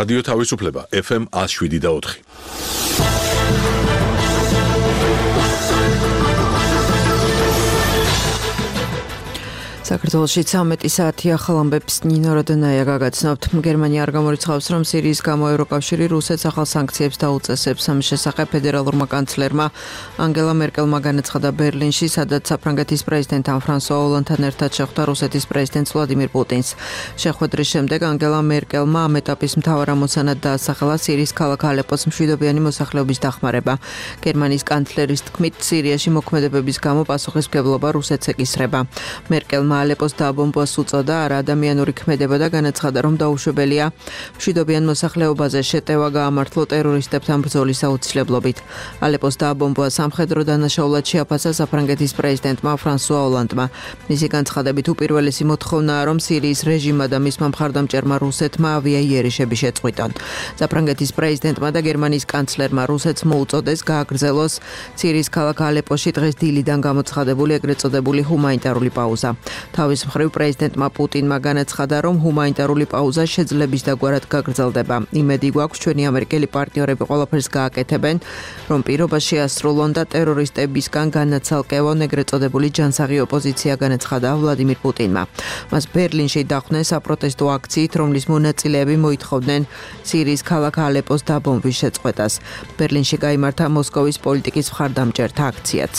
რადიო თავისუფლება FM 107.4. საქართველოში 13 საათი ახალ ამბებს ნინო როდონაია გაგაცნობთ. გერმანია არ გამორიცხავს, რომ სირიის გამო ევროკავშირი რუსეთს ახალ სანქციებს დაუწესებს. ამის შესახებ ფედერალურმა კანცლერმა ანგელა მერკელმა განაცხადა ბერლინში, სადაც საფრანგეთის პრეზიდენტთან ფრანსუა ოლანდთან ერთად შეხვდა რუსეთის პრეზიდენტს ვლადიმირ პუტინს. შეხვედრის შემდეგ ანგელა მერკელმა ამ ეტაპის მთავარ ამოცანად დაასახელა სირიის ქალაქ ალეპოს მშვიდობიანი მოსახლეობის დახმარება. გერმანიის კანცლერის თქმით, სირიაში მოქმედებების გამო პასუხისმგებლობა რუსეთს ეკისრება. მერკელმა ალეპოს დაბომბვას უწოდა არაადამიანური ქმედება და განაცხადა, რომ დაუშვებელია მშვიდობიან მოსახლეობაზე შეტევა გაამართლო ტერორისტებთან ბრძოლის აუცილებლობით. ალეპოს დაბომბვა სამხედრო დანაშაულად შეაფასა საფრანგეთის პრეზიდენტმა ფრანსუა ოლანდმა. მისი განცხადებით უპირველესი მოთხოვნაა, რომ სირიის რეჟიმმა და მისმა მხარდამჭერმა რუსეთმა ავიაიერიშები შეწყვიტონ. საფრანგეთის პრეზიდენტმა და გერმანიის კანცლერმა რუსეთს მოუწოდეს გააგრძელოს სირიის ქალაქ ალეპოში დღეს დილიდან გამოცხადებული ეგრეთ წოდებული ჰუმანიტარული პაუზა. თავის მხრივ პრეზიდენტმა პუტინმა განაცხადა, რომ ჰუმანიტარული პაუზა შეძლების დაგვარად გაგრძელდება. იმედი გვაქვს, ჩვენი ამერიკელი პარტნიორები ყველაფერს გააკეთებენ, რომ პირობა შეასრულონ და ტერორისტებისგან განაცალკევონ ეგრეთ წოდებული ჯანსაღი ოპოზიცია, განაცხადა ვლადიმირ პუტინმა. მას ბერლინში დახვდნენ საპროტესტო აქციით, რომლის მონაწილეები მოითხოვდნენ სირიის ქალაქ ალეპოს დაბომბვის შეწყვეტას. ბერლინში გაიმართა მოსკოვის პოლიტიკის მხარდამჭერთა აქციაც.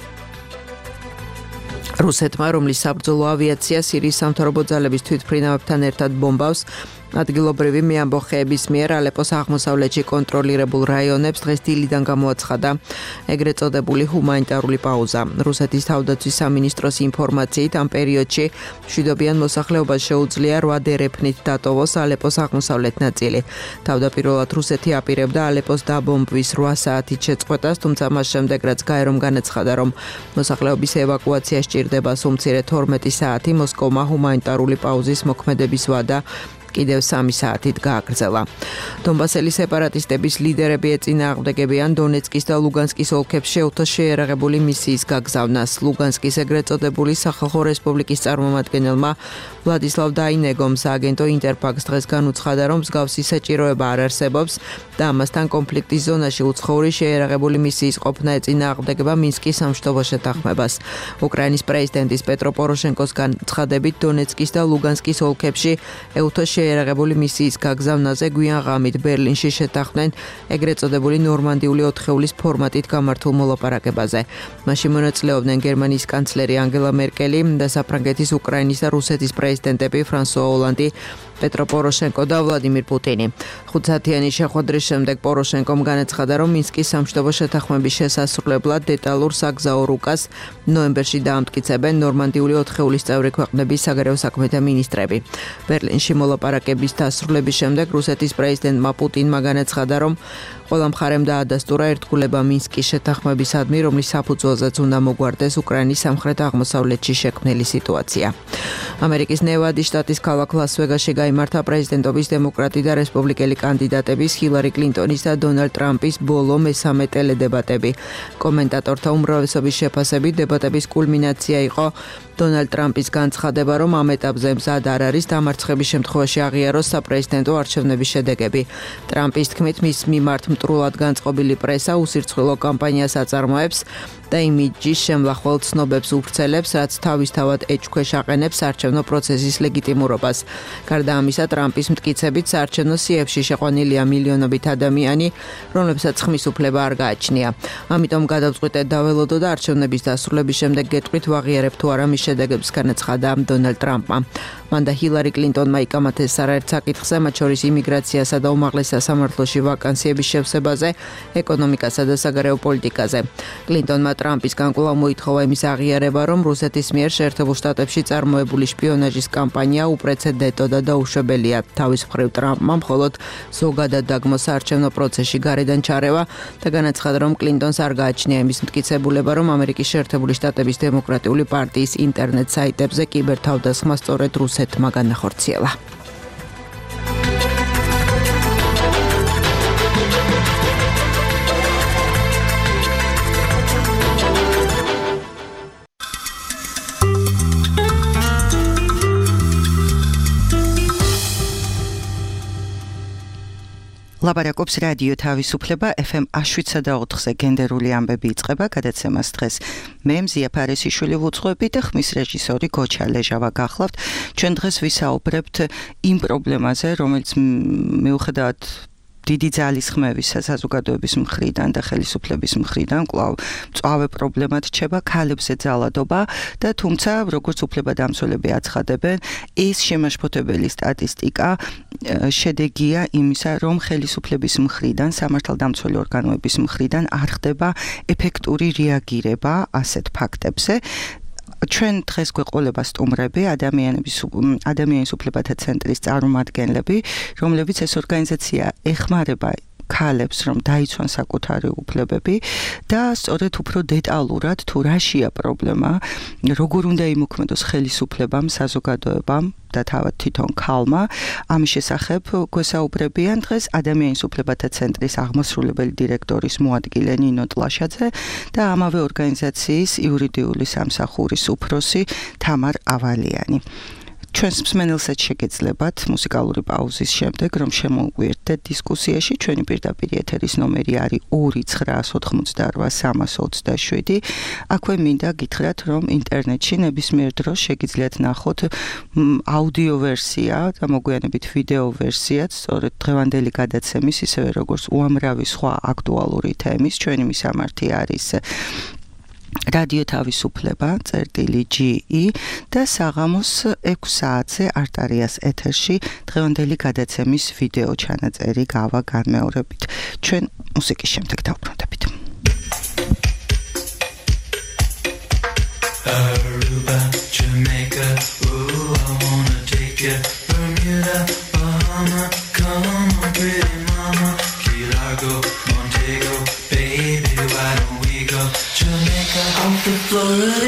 რუსეთმა, რომლის საბრძოლო ავიაცია სირიის სამთავრობო ძალების თვითმფრინავებთან ერთად ბომბავს, ადგილობრივი მეამბოხეების მიერ ალეპოს აღმოსავლეთში კონტროლირებულ რაიონებს დღეს დილიდან გამოაცხადა ეგრეთ წოდებული ჰუმანიტარული პაუზა. რუსეთის თავდაცვის სამინისტროს ინფორმაციით, ამ პერიოდში მშვიდობიან მოსახლეობას შეუძლია 8 დერეფნით დატოვოს ალეპოს აღმოსავლეთ ნაწილი. თავდაპირველად რუსეთი აპირებდა ალეპოს დაბომბვის 8 საათით შეწყვეტას, თუმცა მას შემდეგ, რაც გაერომ განაცხადა, რომ მოსახლეობის ევაკუაცია სჭირდება სულ მცირე 12 საათი, მოსკოვმა ჰუმანიტარული პაუზის მოქმედების ვადა კიდევ 3 საათით გააგრძელა. დონბასელი სეპარატისტების ლიდერები ეწინააღმდეგებიან დონეცკის და ლუგანსკის ოლქებს შეუთა შეერაღებული მისიის გაგზავნას. ლუგანსკის ეგრეთ წოდებული სახალხო რესპუბლიკის წარმომადგენელმა ვლადისლავ დაინეგომ სააგენტო ინტერფაქს დღეს განუცხადა, რომ მსგავსი საჭიროება არ არსებობს და ამასთან კონფლიქტის ზონაში უცხოური შეერაღებული მისიის ყოფნა ეწინააღმდეგება მინსკის სამშვიდობო შეთანხმებას. უკრაინის პრეზიდენტის პეტრო პოროშენკოს განცხადებით, დონეცკის და ლუგანსკის ოლქებში ეუთა შეერაღებული მისიის გაგზავნაზე გვიან ღამით ბერლინში შეთანხმდნენ ეგრეთ წოდებული ნორმანდიული 4-ეულის ფორმატით გამართულ მოლაპარაკებაზე. მასში მონაწილეობდნენ გერმანიის კანცლერი ანგელა მერკელი და საფრანგეთის, უკრაინის და რუსეთის პრეზიდენტები ფრანსუა ოლანდი, პეტრო პოროშენკო და ვლადიმირ პუტინი. 5 საათიანი შეხვედრის შემდეგ პოროშენკომ განაცხადა, რომ მინსკის სამშვიდობო შეთანხმების შესასრულებლად დეტალურ საგზაო რუკას ნოემბერში დაამტკიცებენ ნორმანდიული 4-ეულის წევრი ქვეყნების საგარეო საქმეთა მინისტრები. ბერლინში მოლაპარაკების დასრულების შემდეგ რუსეთის პრეზიდენტმა პუტინმა განაცხადა, რომ ყველა მხარემ დაადასტურა ერთგულება მინსკის შეთანხმებისადმი, რომლის საფუძველზეც უნდა მოგვარდეს უკრაინის სამხრეთ აღმოსავლეთში შექმნილი სიტუაცია. ამერიკის ნევადის შტატის ქალაქ ლას-ვეგასში გაიმართა პრეზიდენტობის დემოკრატი და რესპუბლიკელი კანდიდატების ჰილარი კლინტონის და დონალდ ტრამპის ბოლო მესამე ტელედებატები. კომენტატორთა უმრავლესობის შეფასებით დებატების კულმინაცია იყო დონალდ ტრამპის განცხადება, რომ ამ ეტაპზე მზად არ არის დამარცხების შემთხვევაში აღიაროს საპრეზიდენტო არჩევნების შედეგები. ტრამპის თქმით, მის მიმართ მტრულად განწყობილი პრესა უსირცხვილო კამპანიას აწარმოებს და იმიჯის შემლახვალ ცნობებს უვრცელებს, რაც თავისთავად ეჭქვეშ აყენებს საარჩევნო პროცესის ლეგიტიმურობას. გარდა ამისა, ტრამპის მტკიცებით საარჩევნო სიებში შეყვანილია მილიონობით ადამიანი, რომლებსაც ხმის უფლება არ გააჩნია. ამიტომ გადავწყვიტეთ დაველოდო და არჩევნების დასრულების შემდეგ გეტყვით ვაღიარებ თუ არა მის შედეგებს, განაცხადა დონალდ ტრამპმა. მან და ჰილარი კლინტონმა იკამათეს არაერთ საკითხზე, მათ შორის იმიგრაციასა და უმაღლეს სასამართლოში ვაკანსიების შევსებაზე, ეკონომიკასა და საგარეო პოლიტიკაზე. კლინტონმა ტრამპისგან კვლავ მოითხოვა იმის აღიარება, რომ რუსეთის მიერ შეერთებულ შტატებში წარმოებული შპიონაჟის კამპანია უპრეცედენტო და დაუშვებელია. თავის მხრივ ტრამპმა მხოლოდ ზოგადად დაგმო საარჩევნო პროცესში გარედან ჩარევა და განაცხადა, რომ კლინტონს არ გააჩნია იმის მტკიცებულება, რომ ამერიკის შეერთებული შტატების დემოკრატიული პარტიის ინტერნეტ საიტებზე კიბერთავდასხმა სწორედ რუსეთმა განახორციელა. ლაპარაკობს რადიო თავისუფლება FM 107.4-ზე გენდერული ამბები იწყება გადაცემას დღეს. მე მზია ფარესიშვილი ვუძღვები და ხმის რეჟისორი გოჩა ლეჟავა გახლავთ. ჩვენ დღეს ვისაუბრებთ იმ პრობლემაზე, რომელიც მიუხედავად დიდი ძალის ხმევისა საზოგადოების მხრიდან და ხელისუფლების მხრიდან კვლავ მწვავე პრობლემად რჩება ქალებზე ძალადობა და თუმცა როგორც უფლებადამცველები აცხადებენ ეს შემაშფოთებელი სტატისტიკა შედეგია იმისა რომ ხელისუფლების მხრიდან სამართალდამცველი ორგანოების მხრიდან არ ხდება ეფექტური რეაგირება ასეთ ფაქტებზე ჩვენ დღეს გვეყოლება სტუმრები ადამიანის უფლებათა ცენტრის წარმომადგენლები რომლებიც ეს ორგანიზაცია ეხმარება ქალებს რომ დაიცვან საკუთარი უფლებები და სწორედ უფრო დეტალურად თუ რაშია პრობლემა როგორ უნდა იმოქმედოს ხელისუფლებამ საზოგადოებამ და თავად თვითონ ქალმა ამის შესახებ გვესაუბრებიან დღეს ადამიანის უფლებათა ცენტრის აღმასრულებელი დირექტორის მოადგილე ნინო ტლაშაძე და ამავე ორგანიზაციის იურიდიული სამსახურის უფროსი თამარ ავალიანი ჩვენს მსმენელსაც შეგეძლებათ მუსიკალური პაუზის შემდეგ რომ შემოვიერთდეთ დისკუსიაში ჩვენი პირდაპირ ეთერის ნომერი არის 2988327 აქვე მინდა გითხრათ რომ ინტერნეტში ნებისმიერ დროს შეგიძლიათ ნახოთ აუდიო ვერსია და მოგვიანებით ვიდეო ვერსიაც სწორედ დღევანდელი გადაცემის ისევე როგორც უამრავი სხვა აქტუალური თემის ჩვენი მისამართი არის რადიო თავისუფლება წერტილი.ge და საღამოს 6 საათზე არტარიას ეთერში დღევანდელი გადაცემის ვიდეო ჩანაწერი გავა განმეორებით. ჩვენ მუსიკის შემდეგ დავბრუნდებით. Aruba, Jamaica, ooh, I wanna take you. Bermuda, Bahama, come on, pretty mama. Key Largo, Montego, baby, why don't we go? Jamaica, off the Florida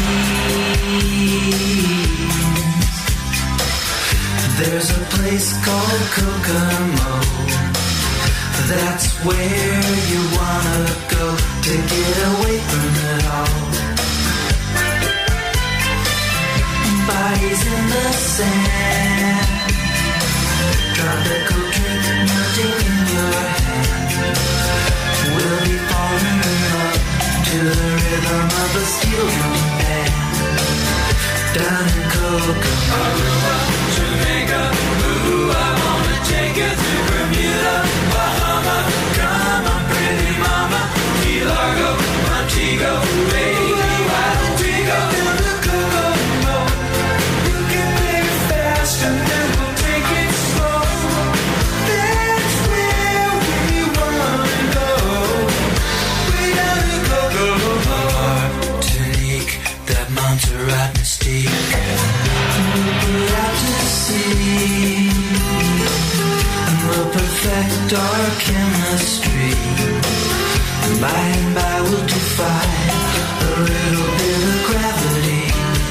Keys. There's a place called Kokomo. That's where you wanna go to get away from it all. Bodies in the sand, tropical drink melting in your hand. We'll be falling in love to the rhythm of a steel drum band. Down in Kokomo, Aruba, Jamaica, ooh, I wanna take you to Bermuda, Bahama. Come on, pretty mama, Key Largo, Montego, baby, why don't we go down to Kokomo? You can play it fast and then we'll take it slow. That's where we wanna go. Way down in Kokomo. Martinique, that Montserrat mystique. We'll put out to sea and we'll perfect our chemistry. By and by we'll defy a little bit of gravity.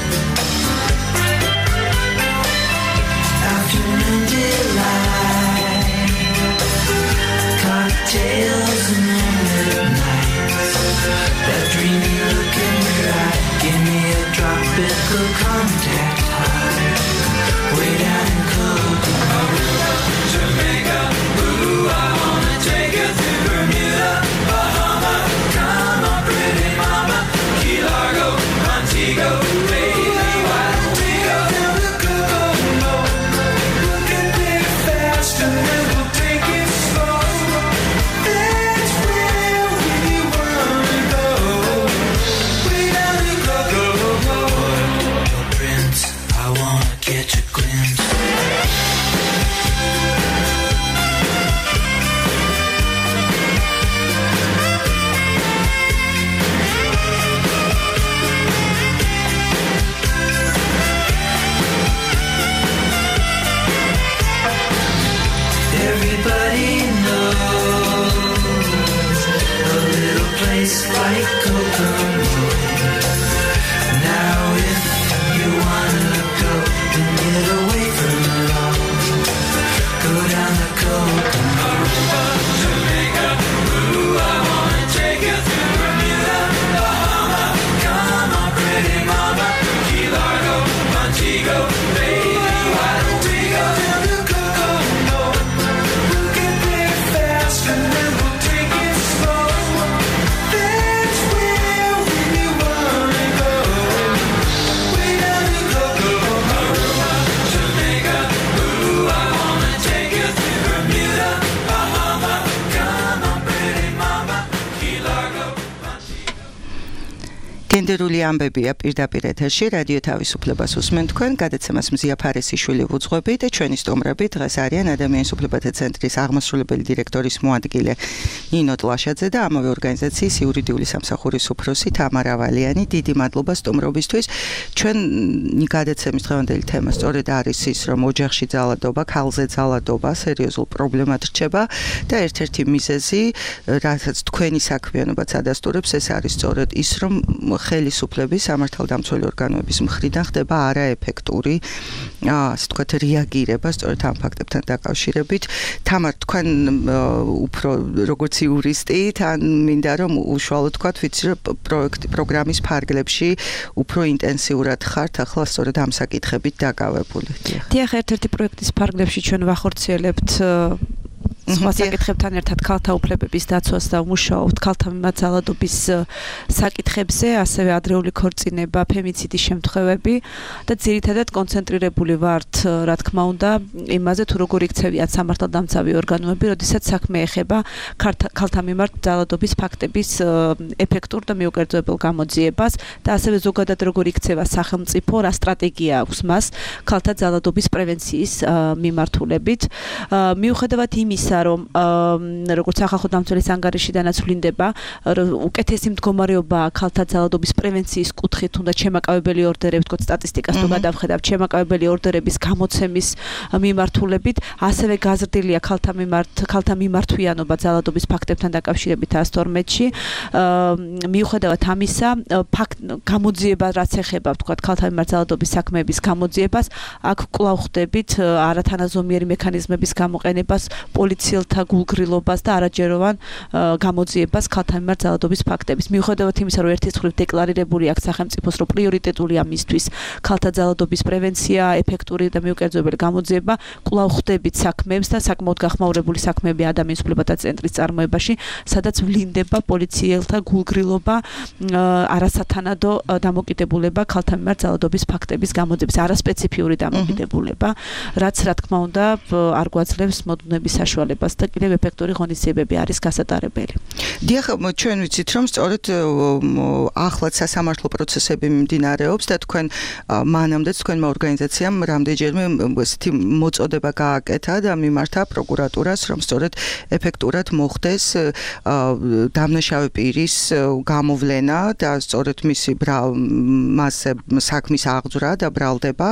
Afternoon delight, cocktails and moonlit nights. That dreamy look in your eye, give me a tropical contact high. Way down in Kokomo, Jamaica, ooh, I wanna take you to Bermuda, Bahama. Come on, pretty mama, Key Largo, Montego, baby, why don't we go down to Kokomo? We can play it fast and then we'll take it slow. That's where we wanna go. Way down in Kokomo. Prince გენდერული ამბებია პირდაპირ ეთერში რადიო თავისუფლებას უსმენთ თქვენ გადაცემას მზია ფარესიშვილი ვუძღვები და ჩვენი სტუმრები დღეს არიან ადამიანის უფლებათა ცენტრის აღმასრულებელი დირექტორის მოადგილე ნინო ტლაშაძე და ამავე ორგანიზაციის იურიდიული სამსახურის უფროსი თამარა ვალიანი. დიდი მადლობა სტუმრობისთვის. ჩვენი გადაცემის დღევანდელი თემა სწორედ არის ის, რომ ოჯახში ძალადობა, ქალზე ძალადობა სერიოზულ პრობლემად რჩება და ერთ-ერთი მიზეზი, რასაც თქვენი საქმიანობაც ადასტურებს, ეს არის სწორედ ის, რომ ხელისუფლების სამართალდამცველი ორგანოების მხრიდან ხდება არაეფექტური, ასე ვთქვათ, რეაგირება სწორედ ამ ფაქტებთან დაკავშირებით. თამარ, თქვენ უფრო როგორც იურისტი, თან მინდა რომ უშუალოდ ვთქვათ, ვიცი რომ პროგრამის ფარგლებში უფრო ინტენსიურად ხართ, ახლა სწორედ ამ საკითხებით დაკავებული. დიახ, ერთ-ერთი პროექტის ფარგლებში ჩვენ ვახორციელებთ სხვა საკითხებთან ერთად ქალთა უფლებების დაცვას და ვმუშაობთ ქალთა მიმართ ძალადობის საკითხებზე, ასევე ადრეული ქორწინება, ფემიციდის შემთხვევები და ძირითადად კონცენტრირებული ვართ, რა თქმა უნდა, იმაზე თუ როგორ იქცევიათ სამართალდამცავი ორგანოები, როდესაც საქმე ეხება ქალთა მიმართ ძალადობის ფაქტების ეფექტურ და მიუკერძოებელ გამოძიებას და ასევე ზოგადად როგორ იქცევა სახელმწიფო, რა სტრატეგია აქვს მას ქალთა ძალადობის პრევენციის მიმართულებით. მიუხედავად იმისა, რომ როგორც სახალხო დამცველის ანგარიშიდანაც ვლინდება, უკეთესი მდგომარეობა ქალთა ძალადობის პრევენციის კუთხით, თუნდაც შემაკავებელი ორდერები, თქო სტატისტიკას თუ გადავხედავთ, შემაკავებელი ორდერების გამოცემის მიმართულებით, ასევე გაზრდილია ქალთა მიმართვიანობა ძალადობის ფაქტებთან დაკავშირებით 112-ში. მიუხედავად ამისა, გამოძიება რაც ეხება, თქო ქალთა მიმართ ძალადობის საქმეების გამოძიებას, აქ კვლავ ხდებით არათანაზომიერი მექანიზმების გამოყენებას, პოლიციელთა გულგრილობას და არაჯეროვან გამოძიებას ქალთა მიმართ ძალადობის ფაქტების. მიუხედავად იმისა, რომ ერთის მხრივ დეკლარირებული აქვს სახელმწიფოს, რომ პრიორიტეტულია მისთვის ქალთა ძალადობის პრევენცია, ეფექტური და მიუკერძოებელი გამოძიება, კვლავ ხდებით საქმეებს და საკმაოდ გახმაურებული საქმეები ადამიანის უფლებათა ცენტრის წარმოებაში, სადაც ვლინდება პოლიციელთა გულგრილობა, არასათანადო დამოკიდებულება ქალთა მიმართ ძალადობის ფაქტების გამოძიების, არასპეციფიური დამოკიდებულება, რაც რა თქმა უნდა არ გვაძლევს მოდუნების საშუალებას და კიდევ ეფექტური ღონისძიებები არის გასატარებელი. დიახ, ჩვენ ვიცით, რომ სწორედ ახლაც სასამართლო პროცესები მიმდინარეობს და თქვენ მანამდეც თქვენმა ორგანიზაციამ რამდენჯერმე ესეთი მოწოდება გააკეთა და მიმართა პროკურატურას, რომ სწორედ ეფექტურად მოხდეს დამნაშავე პირის გამოვლენა და სწორედ მისი მასზე საქმის აღძვრა და ბრალდება.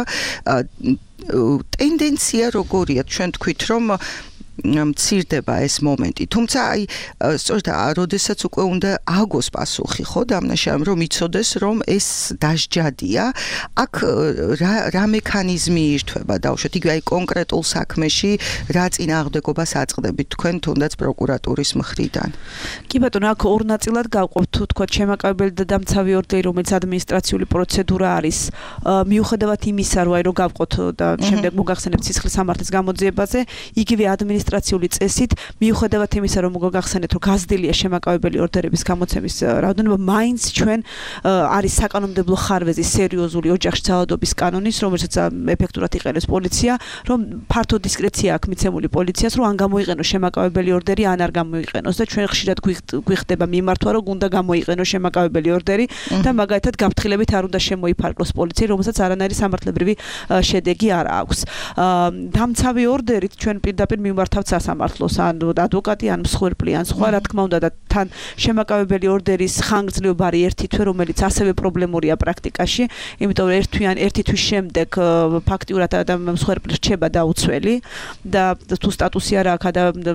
ტენდენცია როგორია? ჩვენ თქვით, რომ მცირდება ეს მომენტი. თუმცა აი სწორედ როდესაც უკვე უნდა აგოს პასუხი, ხო, დამნაშავემ, რომ იცოდეს, რომ ეს დასჯადია, აქ რა მექანიზმი ირთვება დავუშვათ, იგივე აი კონკრეტულ საქმეში რა წინააღმდეგობას აწყდებით თქვენ თუნდაც პროკურატურის მხრიდან? კი ბატონო, აქ ორ ნაწილად გავყოფთ, თუ თქვა შემაკავებელი და დამცავი ორდერი, რომელიც ადმინისტრაციული პროცედურა არის, მიუხედავად იმისა, რომ აი რო გავყოთ და შემდეგ მოგახსენებთ სისხლის სამართლის გამოძიებაზე, იგივე ადმინისტრაციული წესით, მიუხედავად იმისა, რომ მოგახსენეთ, რომ გაზრდილია შემაკავებელი ორდერების გამოცემის რაოდენობა, მაინც ჩვენ არის საკანონმდებლო ხარვეზი სერიოზული ოჯახში ძალადობის კანონის, რომელსაც ეფექტურად იყენებს პოლიცია, რომ ფართო დისკრეცია აქვს მიცემული პოლიციას, რომ ან გამოიყენოს შემაკავებელი ორდერი, ან არ გამოიყენოს და ჩვენ ხშირად გვიხდება მიმართვა, რომ უნდა გამოიყენოს შემაკავებელი ორდერი და მაგალითად გაფრთხილებით არ უნდა შემოიფარგლოს პოლიცია, რომელსაც არანაირი სამართლებრივი შედეგი არ აქვს. დამცავი ორდერით ჩვენ პირდაპირ მიმართავთ სასამართლოს, ან ადვოკატი, ან მსხვერპლი, ან სხვა, რა თქმა უნდა, და თან შემაკავებელი ორდერის ხანგრძლივობა არის ერთი თვე, რომელიც ასევე პრობლემურია პრაქტიკაში, იმიტომ რომ ერთი თვის შემდეგ ფაქტიურად მსხვერპლი რჩება დაუცველი და თუ სტატუსი არ აქვს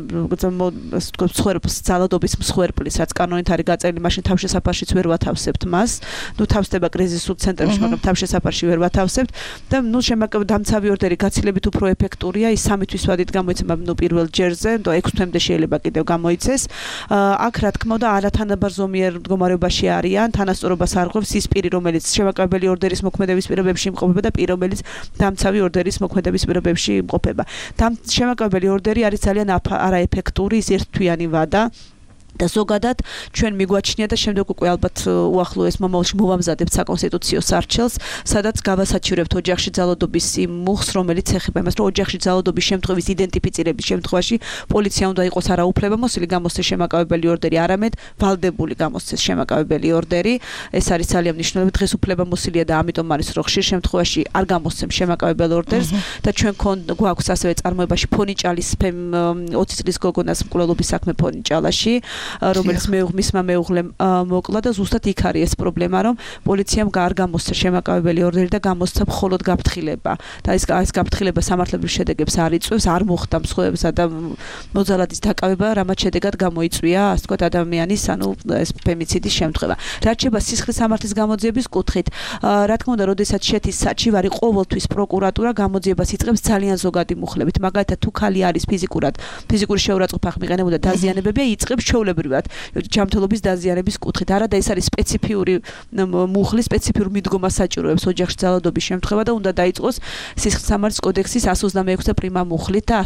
მსხვერპლის ძალადობის მსხვერპლის, რაც კანონით არის გაწერილი, მაშინ თავშესაფარშიც ვერ ვათავსებთ მას. ნუ თავსდება კრიზისულ ცენტრებში, მაგრამ თავშესაფარში ვერ ვათავსებთ და ნუ დამცავი ორდერი გაცილებით უფრო ეფექტურია, ის 3 თვის ვადით გამოიცემა ნუ პირველ ჯერზე, და 6 თვემდე შეიძლება კიდევ გამოიცეს. აქ რა თქმა უნდა არათანაბარზომიერ მდგომარეობაში არიან, თანასწორობას არღვევს ის პირი, რომელიც შემაკავებელი ორდერის მოქმედების პირობებში იმყოფება და პირი, რომელიც დამცავი ორდერის მოქმედების პირობებში იმყოფება. შემაკავებელი ორდერი არის ძალიან არაეფექტური, ის ერთთვიანი ვადა. და ზოგადად ჩვენ მიგვაჩნია და შემდეგ უკვე ალბათ უახლოეს მომავალში მოვამზადებთ საკონსტიტუციო სარჩელს, სადაც გავასაჩივრებთ ოჯახში ძალადობის იმ მუხს, რომელიც ეხება იმას, რომ ოჯახში ძალადობის შემთხვევის იდენტიფიცირების შემთხვევაში პოლიცია უნდა იყოს არა უფლებამოსილი გამოსცეს შემაკავებელი ორდერი, არამედ ვალდებული გამოსცეს შემაკავებელი ორდერი. ეს არის ძალიან მნიშვნელოვანი. დღეს უფლებამოსილია და ამიტომ არის რომ ხშირ შემთხვევაში არ გამოსცემს შემაკავებელ ორდერს და ჩვენ გვაქვს ასევე წარმოებაში ფონიჭალის 20 წლის გოგონას მკვლელობის საქმე ფონიჭალაში, რომელიც მისმა მეუღლემ მოკლა და ზუსტად იქ არის ეს პრობლემა, რომ პოლიციამ არ გამოსცა შემაკავებელი ორდერი და გამოსცა მხოლოდ გაფრთხილება. და ეს გაფრთხილება სამართლებრივ შედეგებს არ იწვევს, არ მოხდა მსხვერპლსა და მოძალადის დაკავება, რამაც შედეგად გამოიწვია, ასე ვთქვათ, ადამიანის, ეს ფემიციდის შემთხვევა. რაც შეება სისხლის სამართლის გამოძიების კუთხით, რა თქმა უნდა, როდესაც შედის საჩივარი, ყოველთვის პროკურატურა გამოძიებას იწყებს ძალიან ზოგადი მუხლებით. მაგალითად, თუ ქალი არის ფიზიკური შეურაცხყოფა მიყენებოდა დაზიანებებია, იწყებს ჩვეულებრივად ჯანმრთელობის დაზიანების კუთხით. არა და ეს არის სპეციფიური მუხლის სპეციფიურ მიდგომას საჭიროებს ოჯახში ძალადობის შემთხვევა და უნდა დაიწყოს სისხლის სამართლის კოდექსის 126 პრიმა მუხლით და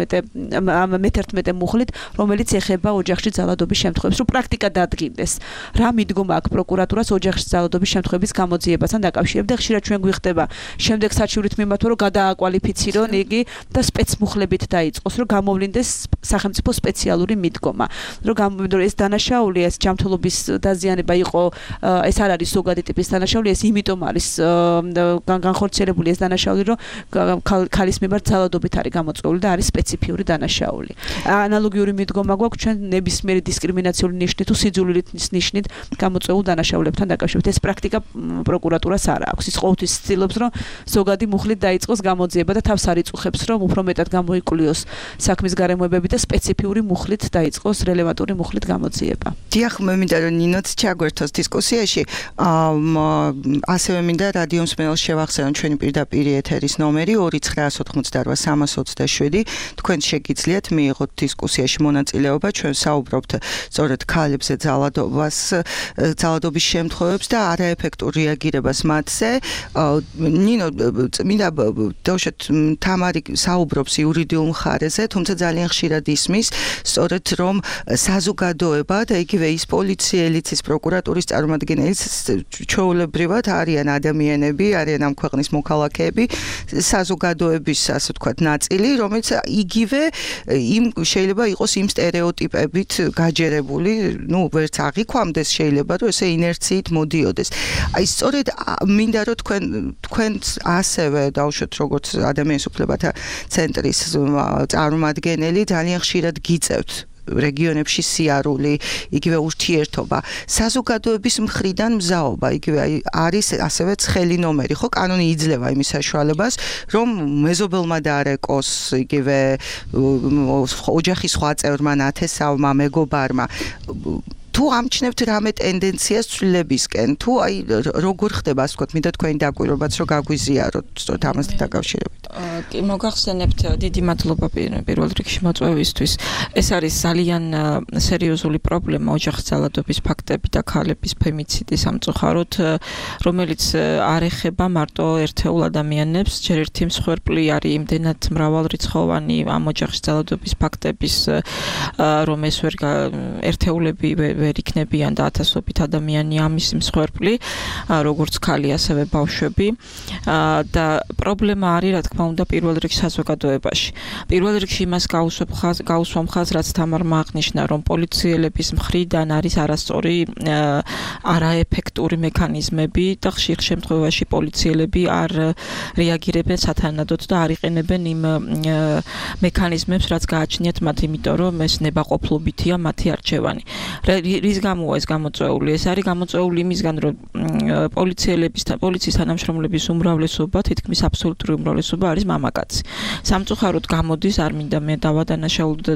111 მუხლით, რომელიც ეხება ოჯახში ძალადობის შემთხვევებს, რომ პრაქტიკა დადგინდეს. რა მიდგომა აქვს პროკურატურას ოჯახში ძალადობის შემთხვევების გამოძიებასთან დაკავშირებით და ხშირად ჩვენ გვიხდება შემდეგ საჩივრით მიმართვა, რომ გადააკვალიფიცირონ იგი და სპეცმუხლებით დაიწყოს, რომ გამოვლინდეს სახელმწიფო სპეციალური მიდგომა. რომ ეს დანაშაული, ეს ჯანმრთელობის დაზიანება იყო, ეს არ არის ზოგადი ტიპის დანაშაული, ეს იმიტომ არის განხორციელებული ეს დანაშაული, რომ ქალის მიმართ ძალადობით არის გამოწვეული და არის სპეციფიური დანაშაული. ანალოგიური მიდგომა გვაქვს ჩვენ ნებისმიერი დისკრიმინაციული ნიშნით თუ სიძულვილით ნიშნით გამოწვეულ დანაშაულებთან დაკავშირებით. ეს პრაქტიკა პროკურატურას არ აქვს. ის ყოველთვის ცდილობს, რომ ზოგადი მუხლით დაიწყოს გამოძიება და თავს არ იწუხებს, რომ უფრო მეტად გამოიკლიოს საქმის გარემოებები და სპეციფიური მუხლით დაიწყოს რელევანტური მუხლით გამოძიება. დიახ, მე მინდა რომ ნინოც ჩაგვერთოს დისკუსიაში. ასევე მინდა რადიო მსმენელს შევახსენოთ ჩვენი პირდაპირ ეთერის ნომერი 2988327. თქვენ შეგიძლიათ მიიღოთ დისკუსიაში მონაწილეობა. ჩვენ საუბრობთ სწორედ ქალებზე ძალადობის შემთხვევებს და არაეფექტურ რეაგირებას მათზე. ნინო, მინდა დავუშვათ თამარი საუბრობს იურიდიულ მხარეზე, თუმცა ძალიან ხშირად ისმის სწორედ რომ საზოგადოება და იგივე ის პოლიციელიც, ის პროკურატურის წარმომადგენელიც ჩვეულებრივად არიან ადამიანები, არიან ამ ქვეყნის მოქალაქეები, საზოგადოების, ასე ვთქვათ, ნაწილი, რომელიც იგივე შეიძლება იყოს იმ სტერეოტიპებით გაჯერებული, ვერც აღიქვამდეს შეიძლება, რომ ესე ინერციით მოდიოდეს. აი სწორედ მინდა რომ თქვენ ასევე დავუშვათ როგორც ადამიანის უფლებათა ცენტრის წარმომადგენელი ძალიან ხშირად გიწევთ რეგიონებში სიარული, იგივე ურთიერთობა, საზოგადოების მხრიდან მზაობა, იგივე არის ასევე ცხელი ნომერი, ხო, კანონი იძლევა იმის საშუალებას, რომ მეზობელმა დაარეკოს, იგივე ოჯახის სხვა წევრმა, ნათესავმა, მეგობარმა. თუ ამჩნევთ რამე ტენდენციას ცვლილებისკენ, თუ აი როგორ ხდება, ასე ვთქვათ, მინდა თქვენი დაკვირვებაც რომ გაგვიზიაროთ სწორედ ამასთან დაკავშირებით. კი, მოგახსენებთ, დიდი მადლობა პირველ რიგში მოწვევისთვის. ეს არის ძალიან სერიოზული პრობლემა ოჯახის ძალადობის ფაქტები და ქალების ფემიციდი სამწუხაროდ, რომელიც არ ეხება მარტო ერთეულ ადამიანებს, ჯერ ერთი მსხვერპლი არის იმდენად მრავალრიცხოვანი ამ ოჯახის ძალადობის ფაქტების, რომ ეს ერთეულები ვერ იქნებიან და ათასობით ადამიანი ამის მსხვერპლი, როგორც ქალი, ასევე ბავშვები. და პრობლემა არის, რა თქმა უნდა, პირველ რიგში საზოგადოებაში. პირველ რიგში იმას გაუსვამ ხაზს, რაც თამარმა აღნიშნა, რომ პოლიციელების მხრიდან არის არასწორი არაეფექტური მექანიზმები და ხშირ შემთხვევაში პოლიციელები არ რეაგირებენ სათანადოდ და არ იყენებენ იმ მექანიზმებს, რაც გააჩნიათ მათ, იმიტომ რომ ეს ნებაყოფლობითია მათი არჩევანი. რის გამოა ეს გამოწვეული? ეს არის გამოწვეული იმისგან, რომ პოლიციის თანამშრომლების უმრავლესობა, თითქმის აბსოლუტური უმრავლესობა არის მამაკაცი. სამწუხაროდ გამოდის, არ მინდა მე დავადანაშაულო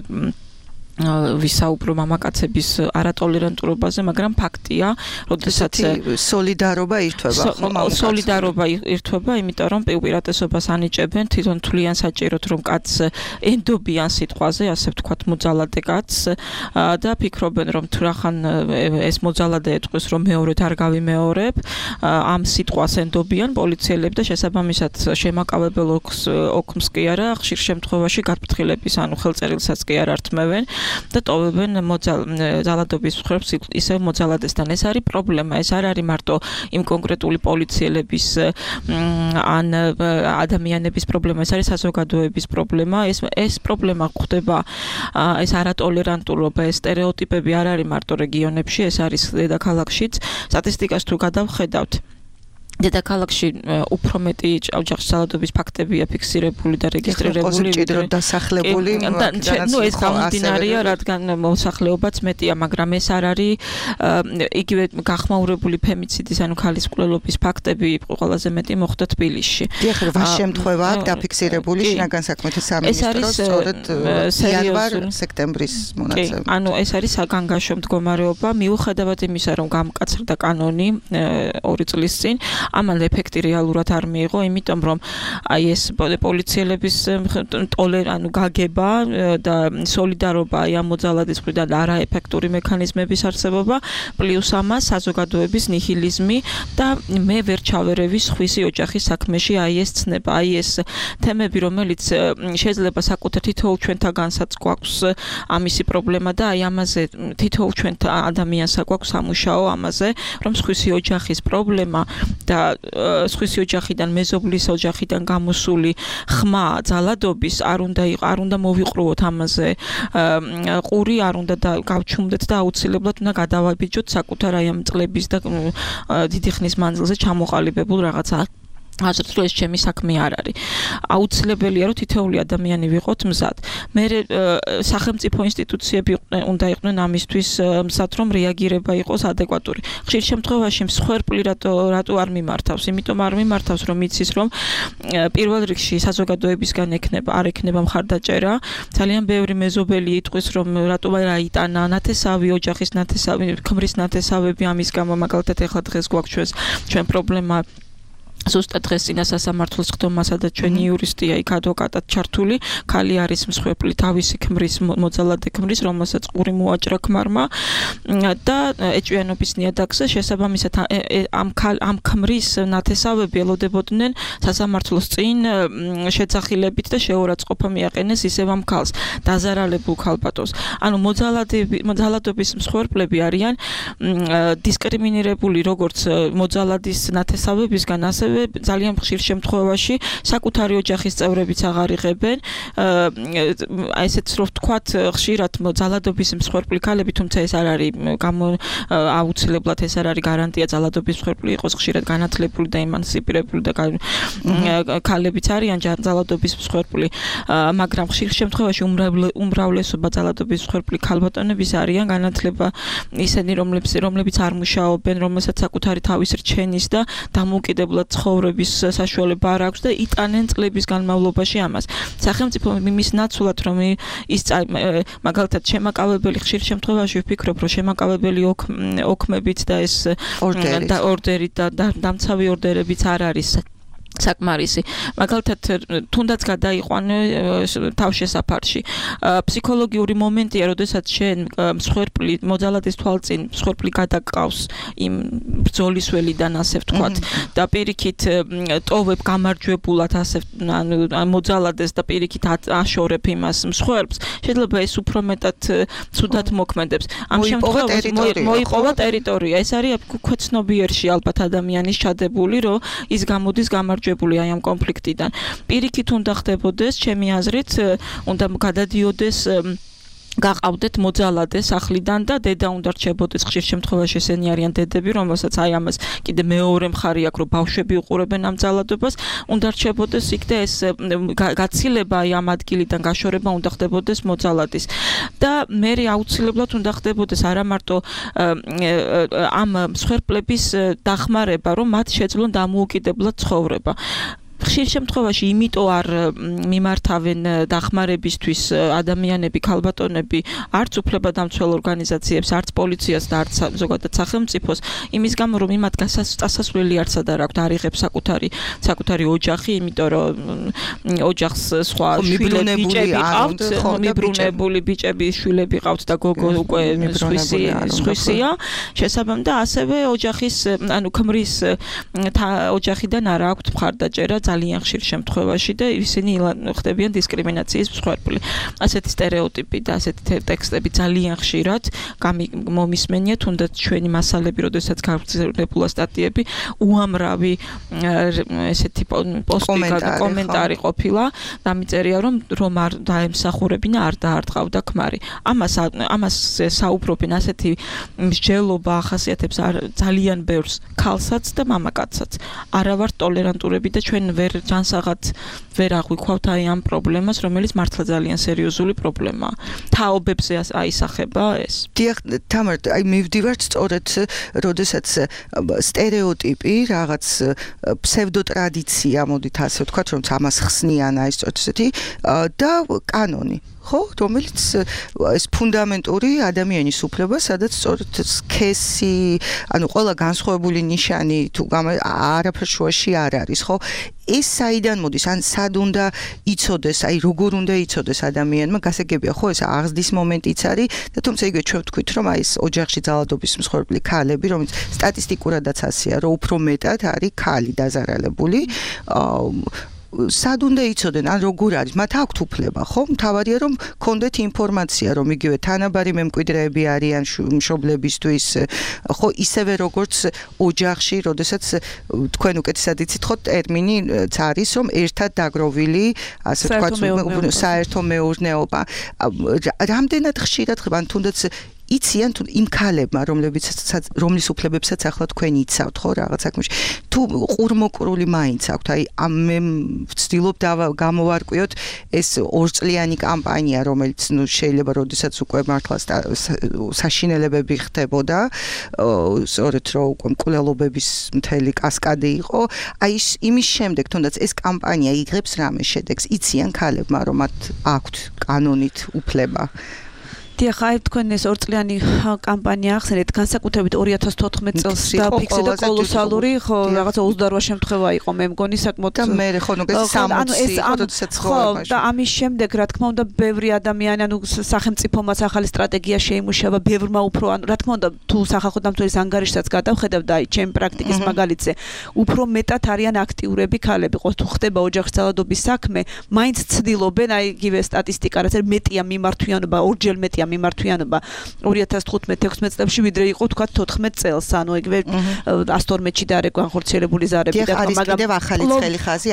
ვისაუბრო მამაკაცების არატოლერანტურობაზე, მაგრამ ფაქტია, როდესაც სოლიდარობა ირთვება, ხო, მამაკაცს. სოლიდარობა ირთვება, იმიტომ რომ უპირატესობას ანიჭებენ, თვითონ თვლიან საჭიროდ, რომ კაცს ენდობიან სიტყვაზე, ასე ვთქვათ, მოძალადე კაცს და ფიქრობენ, რომ თუ რახან ეს მოძალადე ეტყვის, რომ მეორედ არ გავიმეორებ, ამ სიტყვას ენდობიან პოლიციელები და შესაბამისად შემაკავებელ ოქმს კი არა, ხშირ შემთხვევაში გაფრთხილების, ანუ ხელწერილსაც კი არ ართმევენ. და ტოვებენ ძალადობის მსხვერპლს ისევ მოძალადესთან. ეს არის პრობლემა, ეს არ არის მარტო იმ კონკრეტული პოლიციელების ან ადამიანების პრობლემა, ეს არის საზოგადოების პრობლემა. ეს პრობლემა ხდება, ეს არატოლერანტულობა, ეს სტერეოტიპები არ არის მარტო რეგიონებში, ეს არის დედაქალაქშიც. სტატისტიკას თუ გადავხედავთ, დედაქალაქში უფრო მეტი ოჯახის ძალადობის ფაქტებია ფიქსირებული და რეგისტრირებული, ვიდრე დასახლებული. ეს გამომდინარეა, რადგან მოსახლეობაც მეტია, მაგრამ ეს არ არის იგივე გახმაურებული ფემიციდის, ანუ ქალის მკვლელობის ფაქტები ყველაზე მეტი მოხდა თბილისში. დიახ, რა შემთხვევა აქვს დაფიქსირებული შინაგან საქმეთა სამინისტროს სწორედ იანვარ-სექტემბრის მონაცემებით. ანუ ეს არის საგანგაშო მდგომარეობა, მიუხედავად იმისა, რომ გამკაცრდა კანონი 2 წლის წინ. ამან ეფექტი რეალურად არ მიიღო, იმიტომ რომ აი ეს პოლიციელების გაგება და სოლიდარობა აი ამ მოძალადის მხრიდან არაეფექტური მექანიზმების არსებობა, პლუს ამას საზოგადოების ნიჰილიზმი და მე ვერ ჩავერევი სხვისი ოჯახის საქმეში აი ეს ცნება, აი ეს თემები, რომელიც შეიძლება საკუთარ თითოეულ ჩვენთაგანსაც გვაქვს ამისი პრობლემა და აი ამაზე თითოეულ ჩვენთან ადამიანს გვაქვს სამუშაო ამაზე, რომ სხვისი ოჯახის პრობლემა და სხვისი ოჯახიდან მეზობლის ოჯახიდან გამოსული ხმა ძალადობის არ უნდა მოვიყრუოთ ამაზე ყური, არ უნდა გავჩუმდეთ და აუცილებლად უნდა გადავაბიჯოთ საკუთარ აი ამ წლების და დიდი ხნის მანძილზე ჩამოყალიბებულ რაღაცა აზრს, რომ ეს ჩემი საქმე არ არის. აუცილებელია, რომ თითოეული ადამიანი ვიყოთ მზად. მე სახელმწიფო ინსტიტუციები უნდა იყვნენ ამისთვის მზად, რომ რეაგირება იყოს ადეკვატური. ხშირ შემთხვევაში მსხვერპლი რატო არ მიმართავს? იმიტომ არ მიმართავს, რომ იცის, რომ პირველ რიგში საზოგადოებისგან არ ექნება მხარდაჭერა. ძალიან ბევრი მეზობელი იტყვის, რომ რატო არ აიტანა ნათესავი, ოჯახის ნათესავი, ქმრის ნათესავები, ამის გამო მაგალითად ეხლა დღეს გვაქვს ჩვენ პრობლემა ზუსტად დღეს წინა სასამართლოს ხდომასა და ჩვენი იურისტია იქ ადვოკატად ჩართული, ქალი არის მსხვერპლი თავისი ქმრის, მოძალადე ქმრის, რომელსაც ყური მოაჭრა ქმარმა და ეჭვიანობის ნიადაგზე შესაბამისად ამ ქმრის ნათესავები ელოდებოდნენ სასამართლოს წინ შეძახილებით და შეურაცხყოფა მიაყენეს ისევ ამ ქალს, დაზარალებულ ქალბატონს. ანუ მოძალადობის მსხვერპლები არიან დისკრიმინირებული როგორც მოძალადის ნათესავებისგან, ასევე ძალიან ხშირ შემთხვევაში საკუთარი ოჯახის წევრებიც აღარ იღებენ. აი ესეც რო ვთქვათ, ხშირად ძალადობის მსხვერპლი ქალები, თუმცა ეს არ არის აუცილებლად ეს არ არის გარანტია ძალადობის მსხვერპლი იყოს, ხშირად განათლებული და ემანციპირებული და ქალებიც არიან ძალადობის მსხვერპლი, მაგრამ ხშირ შემთხვევაში უმრავლესობა ძალადობის მსხვერპლი ქალბატონების არიან განათლება ისინი, რომლებიც არ მუშაობენ, რომელსაც საკუთარი თავის რჩენის და დამოუკიდებლად ცხოვრების საშუალება არ აქვს და იტანენ წლების განმავლობაში ამას. სახელმწიფო იმის ნაცვლად, რომ ის მაგალითად შემაკავებელი ხშირ შემთხვევაში ვფიქრობ, რომ შემაკავებელი ოქმებით და ეს ორდერით და დამცავი ორდერებიც არ არის საკმარისი. მაგალითად, თუნდაც გადაიყვანე თავშესაფარში. ფსიქოლოგიური მომენტია, როდესაც შენ მსხვერპლი მოძალადის თვალწინ მსხვერპლი გადაგყავს იმ ბრძოლისველიდან, ასე ვთქვათ, და პირიქით ტოვებ გამარჯვებულად, ასე მოძალადეს და pirikit აშორებ იმას მსხვერპლს, შეიძლება ეს უფრო მეტად ცუდად მოქმედებს. ამ შემთხვევაში მოიპოვა ტერიტორია. ეს არის უკვე ცნობიერში ალბათ ადამიანის ჩადებული, რომ ის გამოდის გამარჯვებული აი ამ კონფლიქტიდან. Პირიქით უნდა ხდებოდეს, ჩემი აზრით, უნდა გადადიოდეს გაყავდეთ მოძალადე სახლიდან და დედა უნდა რჩებოდეს ხშირ შემთხვევაში ესენი არიან დედები, რომელსაც აი ამას კიდე მეორე მხარი აქვს, რომ ბავშვები უყურებენ ამ ძალადობას, უნდა რჩებოდეს იქ და ეს გაცილება აი ამ ადგილიდან გაშორება უნდა ხდებოდეს მოძალადის. და მე აუცილებლად უნდა ხდებოდეს არა მარტო ამ მსხვერპლების დახმარება, რომ მათ შეძლონ დამოუკიდებლად ცხოვრება. ხშირ შემთხვევაში იმიტომ არ მიმართავენ დახმარებისთვის ადამიანები, ქალბატონები, არც უფლებადამცველ ორგანიზაციებს, არც პოლიციას და არც ზოგადად სახელმწიფოს, იმის გამო რომ იმათ გასასვლელი არცად არ აქვთ, არ იღებს საკუთარი ოჯახი, იმიტომ რომ ოჯახს სხვა შვილები ყავთ, მიბრუნებული ბიჭები, შვილები ყავთ და გოგო უკვე სხვისია, შესაბამისად და ასევე ოჯახის, ანუ ქმრის ოჯახიდან არ აქვთ მხარდაჭერა ძალიან ხშირ შემთხვევაში და ისინი ხდებიან დისკრიმინაციის მსხვერპლი. ასეთი სტერეოტიპი და ასეთი ტექსტები ძალიან ხშირად მომისმენია, თუნდაც ჩვენი მასალები, როდესაც გავრცელებულა სტატიები, უამრავი ესეთი პოსტი და კომენტარი ყოფილა, დამიწერია რომ არ დაემსახურებინა, არ დაარტყავდა ქმარი. ამას საუბრობენ ასეთი მსჯელობა ახასიათებს ძალიან ბევრს ქალსაც და მამაკაცსაც. არა ვართ ტოლერანტურები და ჩვენ ჯანსაღად ვერ აღვიქვავთ აი ამ პრობლემას, რომელიც მართლა ძალიან სერიოზული პრობლემაა. თაობებზე აისახება ეს. დიახ, თამარ, აი მივდივართ სწორედ, როდესაც სტერეოტიპი, რაღაც ფსევდოტრადიცია, მოდით ასე ვთქვათ, რომ ამას ხსნიან აი სწორედ ესეთი და კანონი. ხო, რომელიც ეს ფუნდამენტური ადამიანის უფლება, სადაც სწორედ სქესი, ანუ ყველა განსხვავებული ნიშანი თუ არაფერ შუაში არ არის, ხო? ეს საიდან მოდის, ან სად უნდა იცოდეს, აი როგორ უნდა იცოდეს ადამიანმა, გასაგებია, ხო, ეს აღზრდის მომენტიც არის და თუმცა იგივე ჩვენ ვთქვით, რომ აი ეს ოჯახში ძალადობის მსხვერპლი ქალები, რომელიც სტატისტიკურადაც ასეა, რომ უფრო მეტად არის ქალი დაზარალებული, სად უნდა იცოდნენ, ან როგორ არის, მათ აქვთ უფლება, ხო? მთავარია რომ გქონდეთ ინფორმაცია, რომ იგივე თანაბარი მემკვიდრეები არიან მშობლებისთვის, ხო, ისევე როგორც ოჯახში, როდესაც თქვენ უკეთესად იცით, ხო, ტერმინიც არის, რომ ერთად დაგროვილი, ასე ვთქვათ, საერთო მეურნეობა. რამდენად ხშირად ხდება, ან თუნდაც იციან თუ იმ ქალებმა, რომლის უფლებებსაც ახლა თქვენ იცავთ, ხო, რაღაც საქმეში. თუ ყურმოყრული მაინც აქვთ, აი მე ვცდილობ გამოვარკვიოთ ეს ორწლიანი კამპანია, რომელიც შეიძლება როდესაც უკვე მართლა საშინელებები ხდებოდა, სწორედ რომ უკვე მკვლელობების მთელი კასკადი იყო, აი იმის შემდეგ თუნდაც ეს კამპანია იღებს რამე შედეგს, იციან ქალებმა, რომ მათ აქვთ კანონით უფლება. დიახ, აი თქვენ ეს ორწლიანი კამპანია ახსენეთ, განსაკუთრებით 2014 წელს დაფიქსირდა კოლოსალური, ხო, რაღაცა 28 შემთხვევა იყო, მე მგონი საკმაოდ და მე ხო, ნუ 60, როდესაც ხო, და ამის შემდეგ, რა თქმა უნდა, ბევრი ადამიანი, ანუ სახელმწიფომაც ახალი სტრატეგია შეიმუშავა, ბევრმა უფრო, ანუ რა თქმა უნდა, თუ სახალხო დამცველის ანგარიშსაც გადავხედავ და აი ჩემ პრაქტიკის მაგალითზე, უფრო მეტად არიან აქტიურები ქალები, ხო, თუ ხდება ოჯახში ძალადობის საქმე, მაინც ცდილობენ, აი იგივე სტატისტიკა, რაც არის მეტია მიმართვიანობა, ორჯერ მეტია მიმართვიანობა 2015-16 წლებში ვიდრე იყო თქვა 14 წელს, ანუ იგივე 112-ში და არის განხორციელებული ზარები და მაგრამ კიდევ ახალი ცხელი ხაზი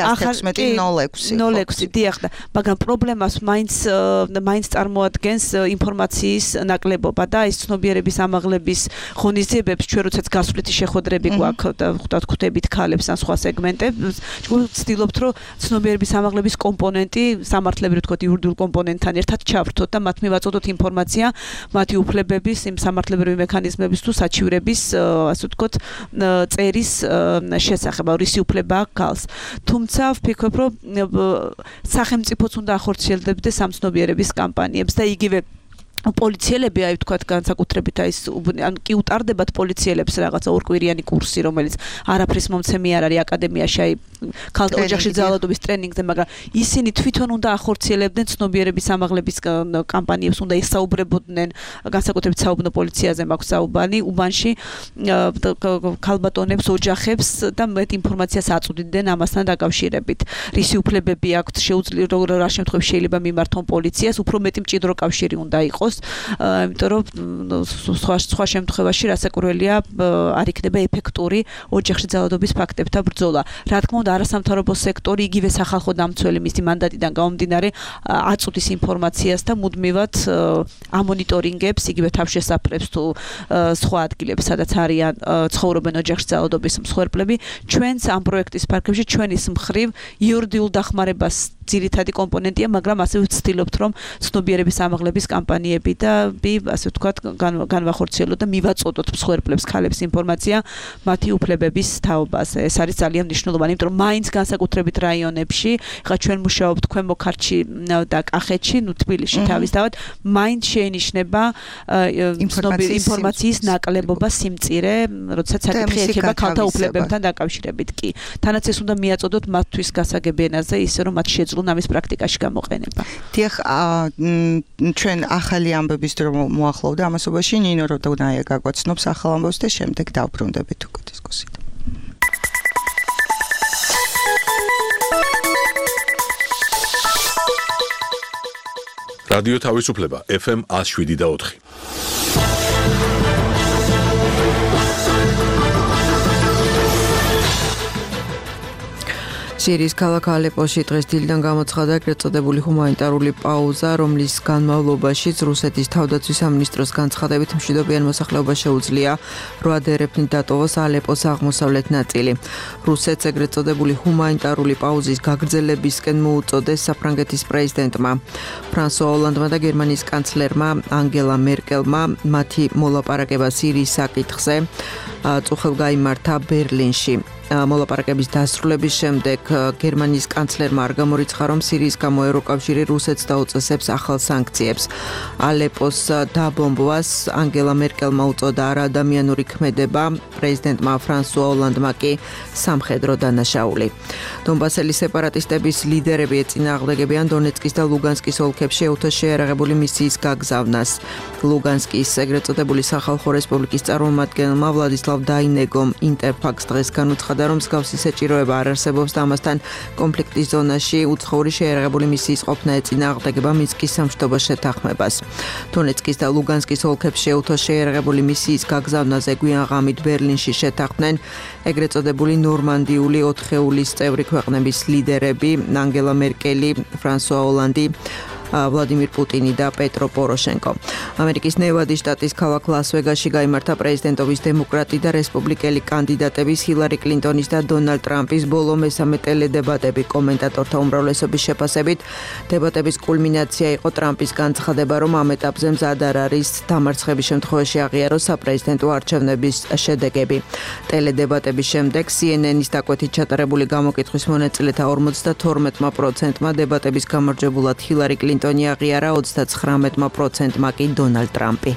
116-06. დიახ, მაგრამ პრობლემას მაინც წარმოადგენს ინფორმაციის ნაკლებობა და ის ცნობიერების ამაღლების ღონისძიებებს ჩვენ როდესაც გასვლითი შეხვედრები გვაქვს და ვხვდებით ქალებს ან სხვა სეგმენტებს, ვცდილობთ რომ ცნობიერების ამაღლების კომპონენტი სამართლებრივ თქო იურიდიულ კომპონენტთან ერთად ჩავრთოთ და მათ მივაწოდოთ ინფორმაცია მათი უფლებების, იმ სამართლებრივი მექანიზმების თუ საჩივრების, ასე ვთქვათ, წერის შესახებ, რისი უფლება აქვს ქალს. თუმცა ვფიქრობ, რომ სახელმწიფოც უნდა ახორციელებდეს ამ ცნობიერების კამპანიებს და იგივე პოლიციელები, აი ვთქვათ, განსაკუთრებით აი ან კი უტარდებათ პოლიციელებს რაღაცა ორკვირიანი კურსი, რომელიც არაფრის მომცემი არ არის აკადემიაში, აი ქალთა ოჯახში ძალადობის ტრენინგზე, მაგრამ ისინი თვითონ უნდა ახორციელებდნენ ცნობიერების ამაღლების კამპანიებს, უნდა ესაუბრებოდნენ, განსაკუთრებით საუბნო პოლიციაზე მაქვს საუბარი, უბანში ქალბატონებს, ოჯახებს და მეტ ინფორმაციას აწვდიდნენ ამასთან დაკავშირებით. რისი უფლებები აქვთ, შეუძლია რა შემთხვევაში შეიძლება მიმართონ პოლიციას, უფრო მეტი მჭიდრო კავშირი უნდა იყოს. იმიტომ რომ სხვა შემთხვევაში რასაკვირველია არ იქნება ეფექტური ოჯახში ძალადობის ფაქტებთან ბრძოლა. რა თქმა უნდა, არასამთავრობო სექტორი იგივე სახალხო დამცველი მისი მანდატიდან გამომდინარე აწვდის ინფორმაციას და მუდმივად ამონიტორინგებს, იგივე თავშესაფრებს თუ სხვა ადგილებს, სადაც არიან ცხოვრობენ ოჯახში ძალადობის მსხვერპლები. ჩვენს ამ პროექტის ფარგლებში ჩვენის მხრივ იურიდიულ დახმარებას ძირითადი კომპონენტია, მაგრამ ასევე ვცდილობთ, რომ ცნობიერების ამაღლების კამპანიები და ასე ვთქვათ, განვახორციელოთ და მივაწოდოთ მსხვერპლებს, ქალებს ინფორმაცია მათი უფლებების თაობაზე. ეს არის ძალიან მნიშვნელოვანი, იმიტომ რომ მაინც განსაკუთრებით რაიონებში, ხა ჩვენ მუშაობთ ქვემო ქართლში და კახეთში, ნუ თბილისში თავისთავად, მაინც შეინიშნება ინფორმაციის ნაკლებობა, სიმწირე, როდესაც საკითხი ეხება ქალთა უფლებებთან დაკავშირებით. კი, თანაც ეს უნდა მიაწოდოთ მათთვის გასაგები ენაზე, ისე რომ მათ შეძლონ ამის პრაქტიკაში გამოყენება. დიახ, ჩვენ ახალი ამბების დრო მოახლოვდა ამასობაში, ნინო როდონაია გაგვაცნობს ახალ ამბებს და შემდეგ დავბრუნდებით უკვე დისკუსიით. რადიო თავისუფლება FM 107.4. სირიის ქალაქ ალეპოში დღეს დილიდან გამოცხადა ეგრეთ წოდებული ჰუმანიტარული პაუზა, რომლის განმავლობაშიც რუსეთის თავდაცვის სამინისტროს განცხადებით მშვიდობიან მოსახლეობას შეუძლია 8 დერეფნით დატოვოს ალეპოს აღმოსავლეთ ნაწილი. რუსეთს ეგრეთ წოდებული ჰუმანიტარული პაუზის გაგრძელებისკენ მოუწოდეს საფრანგეთის პრეზიდენტმა ფრანსუა ოლანდმა და გერმანიის კანცლერმა ანგელა მერკელმა მათი მოლაპარაკება სირიის საკითხზე წუხელ გაიმართა ბერლინში. მოლაპარაკების დასრულების შემდეგ გერმანიის კანცლერმა არ გამორიცხა, რომ სირიის გამო ევროკავშირი რუსეთს დაუწესებს ახალ სანქციებს. ალეპოს დაბომბვას ანგელა მერკელმა უწოდა არაადამიანური ქმედება, პრეზიდენტმა ფრანსუა ოლანდმა კი სამხედრო დანაშაული. დონბასელი სეპარატისტების ლიდერები ეწინააღმდეგებიან დონეცკის და ლუგანსკის ოლქებში ეუთოს შეიარაღებული მისიის გაგზავნას. ლუგანსკის ეგრეთ წოდებული სახალხო რესპუბლიკის წარმომადგენელმა ვლადისლავ დაინეგომ ინტერფაქს დღეს განუცხადა, რომ მსგავსი საჭიროება არ არსებობს და ამასთან კონფლიქტის ზონაში უცხოური შეიარაღებული მისიის ყოფნა ეწინააღმდეგება მინსკის სამშვიდობო შეთანხმებას. დონეცკის და ლუგანსკის ოლქებში ეუთოს შეიარაღებული მისიის გაგზავნაზე გვიან ღამით ბერლინში შეთანხმდნენ ეგრეთ წოდებული ნორმანდიული ოთხეულის წევრი ქვეყნების ლიდერები ანგელა მერკელი, ფრანსუა ოლანდი, ვლადიმირ პუტინი და პეტრო პოროშენკო. ამერიკის ნევადის შტატის ქალაქ ლას-ვეგასში გაიმართა პრეზიდენტობის დემოკრატი და რესპუბლიკელი კანდიდატების ჰილარი კლინტონის და დონალდ ტრამპის ბოლო მესამე ტელედებატები. კომენტატორთა უმრავლესობის შეფასებით დებატების კულმინაცია იყო ტრამპის განცხადება, რომ ამ ეტაპზე მზად არ არის დამარცხების შემთხვევაში აღიაროს საპრეზიდენტო არჩევნების შედეგები. ტელედებატების შემდეგ CNN-ის დაკვეთით ჩატარებული გამოკითხვის მონაწილეთა 52%-მა დებატების გამარჯვებულად ჰილარი კლინტონი აღიარა, 39%-მა კი დონალდ ტრამპი.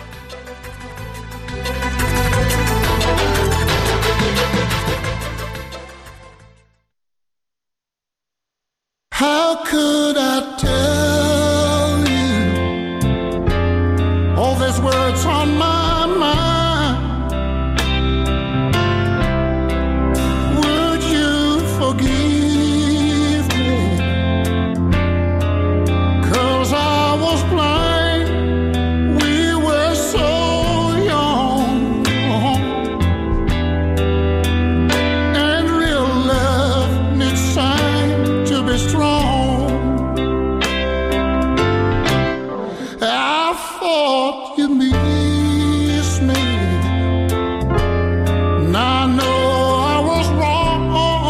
How could I tell you all these words on my mind? Would you forgive me? 'Cause I was blind, we were so young, and real love needs time to be strong. I thought you missed me. Now I know I was wrong.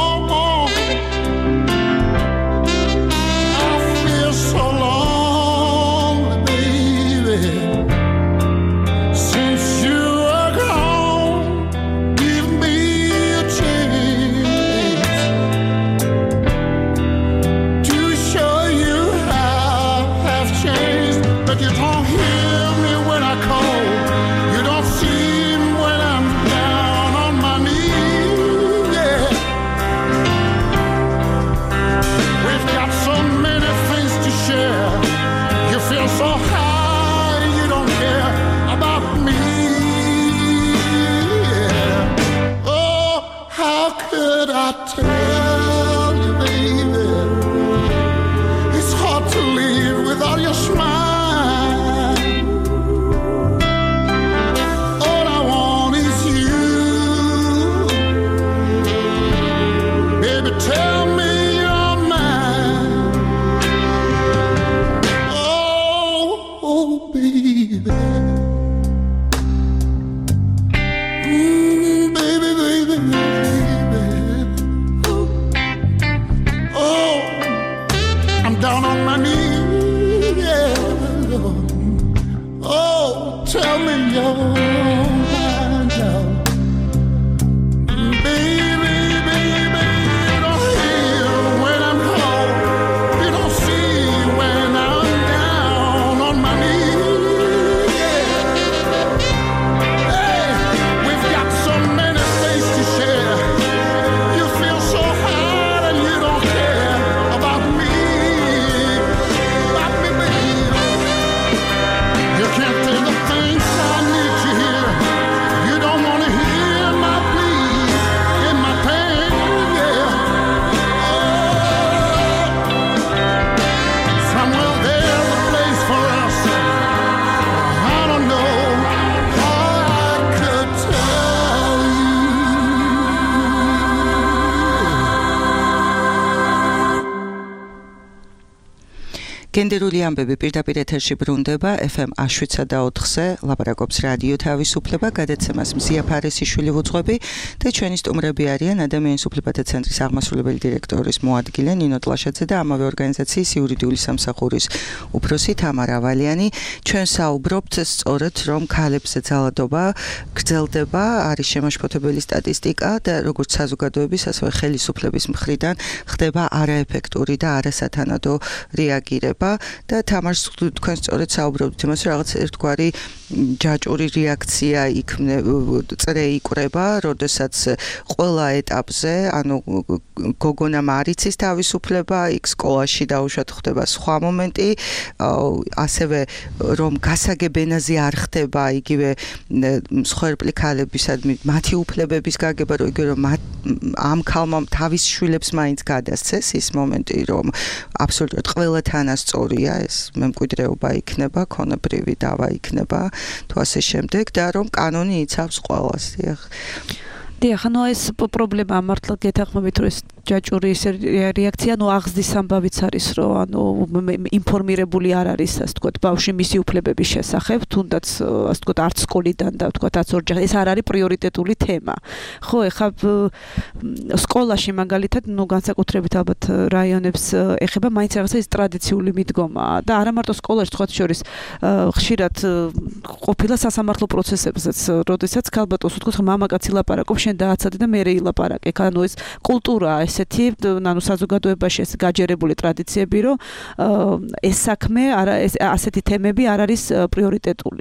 I feel so lonely, baby, since you are gone. Give me a chance to show you how I've changed. But you don't hear me when I call. You don't see me when I'm down on my knees. Yeah. We've got so many things to share. You feel so high, you don't care about me. Yeah. Oh, how could I tell you, baby? It's hard to live without your smile. All I want is you. Baby, tell me you're mine. Oh, baby. Baby, baby, baby. გენდერული ამბები პირდაპირ ეთერში ბრუნდება FM 107.4-ზე, ლაპარაკობს რადიო თავისუფლება, გადაცემას მზია ფარესიშვილი ვუძღვები და ჩვენი სტუმრები არიან ადამიანის უფლებათა ცენტრის აღმასრულებელი დირექტორის მოადგილე ნინო ტლაშაძე და ამავე ორგანიზაციის იურიდიული სამსახურის უფროსი თამარა ვალიანი. ჩვენ საუბრობთ სწორედ რომ ქალებზე ძალადობა გრძელდება, არის შემაშფოთებელი სტატისტიკა და როგორც საზოგადოების, ასევე ხელისუფლების მხრიდან ხდება არაეფექტური და არასათანადო რეაგირება და თამარს თქვენ სწორედ საუბრობთ იმას, რომ რაღაც ერთგვარი ჯაჭვური რეაქცია წრე იკვრება, როდესაც ყველა ეტაპზე, ანუ გოგონამ არ იცის თავისუფლება, იქ სკოლაში დაუშვათ ხდება სხვა მომენტი, ასევე რომ გასაგებენაზე არ ხდება იგივე მსხვერპლი ქალებისადმი მათი უფლებების გაგება, რომ იგივე რომ ამ ქალმა თავის შვილებს მაინც გადასცეს ის მომენტი, რომ აბსოლუტურად ყველა თანასწორია ეს მემკვიდრეობა იქნება, ქონებრივი დავა იქნება, თუ ასე შემდეგ და რომ კანონი იცავს ყველას. დიახ, ანუ ეს პრობლემა მართლა გეთანხმებით, რომ ეს ჯაჭვური რეაქცია, ანუ აღზრდის ამბავიც არის, რომ ანუ ინფორმირებული არ არის, ასე ვთქვათ, ბავშვი მისი უფლებების შესახებ, თუნდაც ასე ვთქვათ, არც სკოლიდან და ვთქვათ, არც ორჯერ ეს არ არის პრიორიტეტული თემა. ხო, ეხლა სკოლაში მაგალითად, ნუ განსაკუთრებით ალბათ რაიონებს ეხება მაინც რაღაცა ის ტრადიციული მიდგომაა და არა მარტო სკოლაში, თქვათ შორის ხშირად ყოფილა სასამართლო პროცესებზეც, როდესაც ქალბატონს უთქვათ, მამაკაცი ლაპარაკობს, შენ დააცადე და მერე ილაპარაკე. ანუ ეს კულტურაა ესეთი, ანუ საზოგადოებაში ეს გაჯერებული ტრადიციები, რომ ეს საქმე, ასეთი თემები არ არის პრიორიტეტული.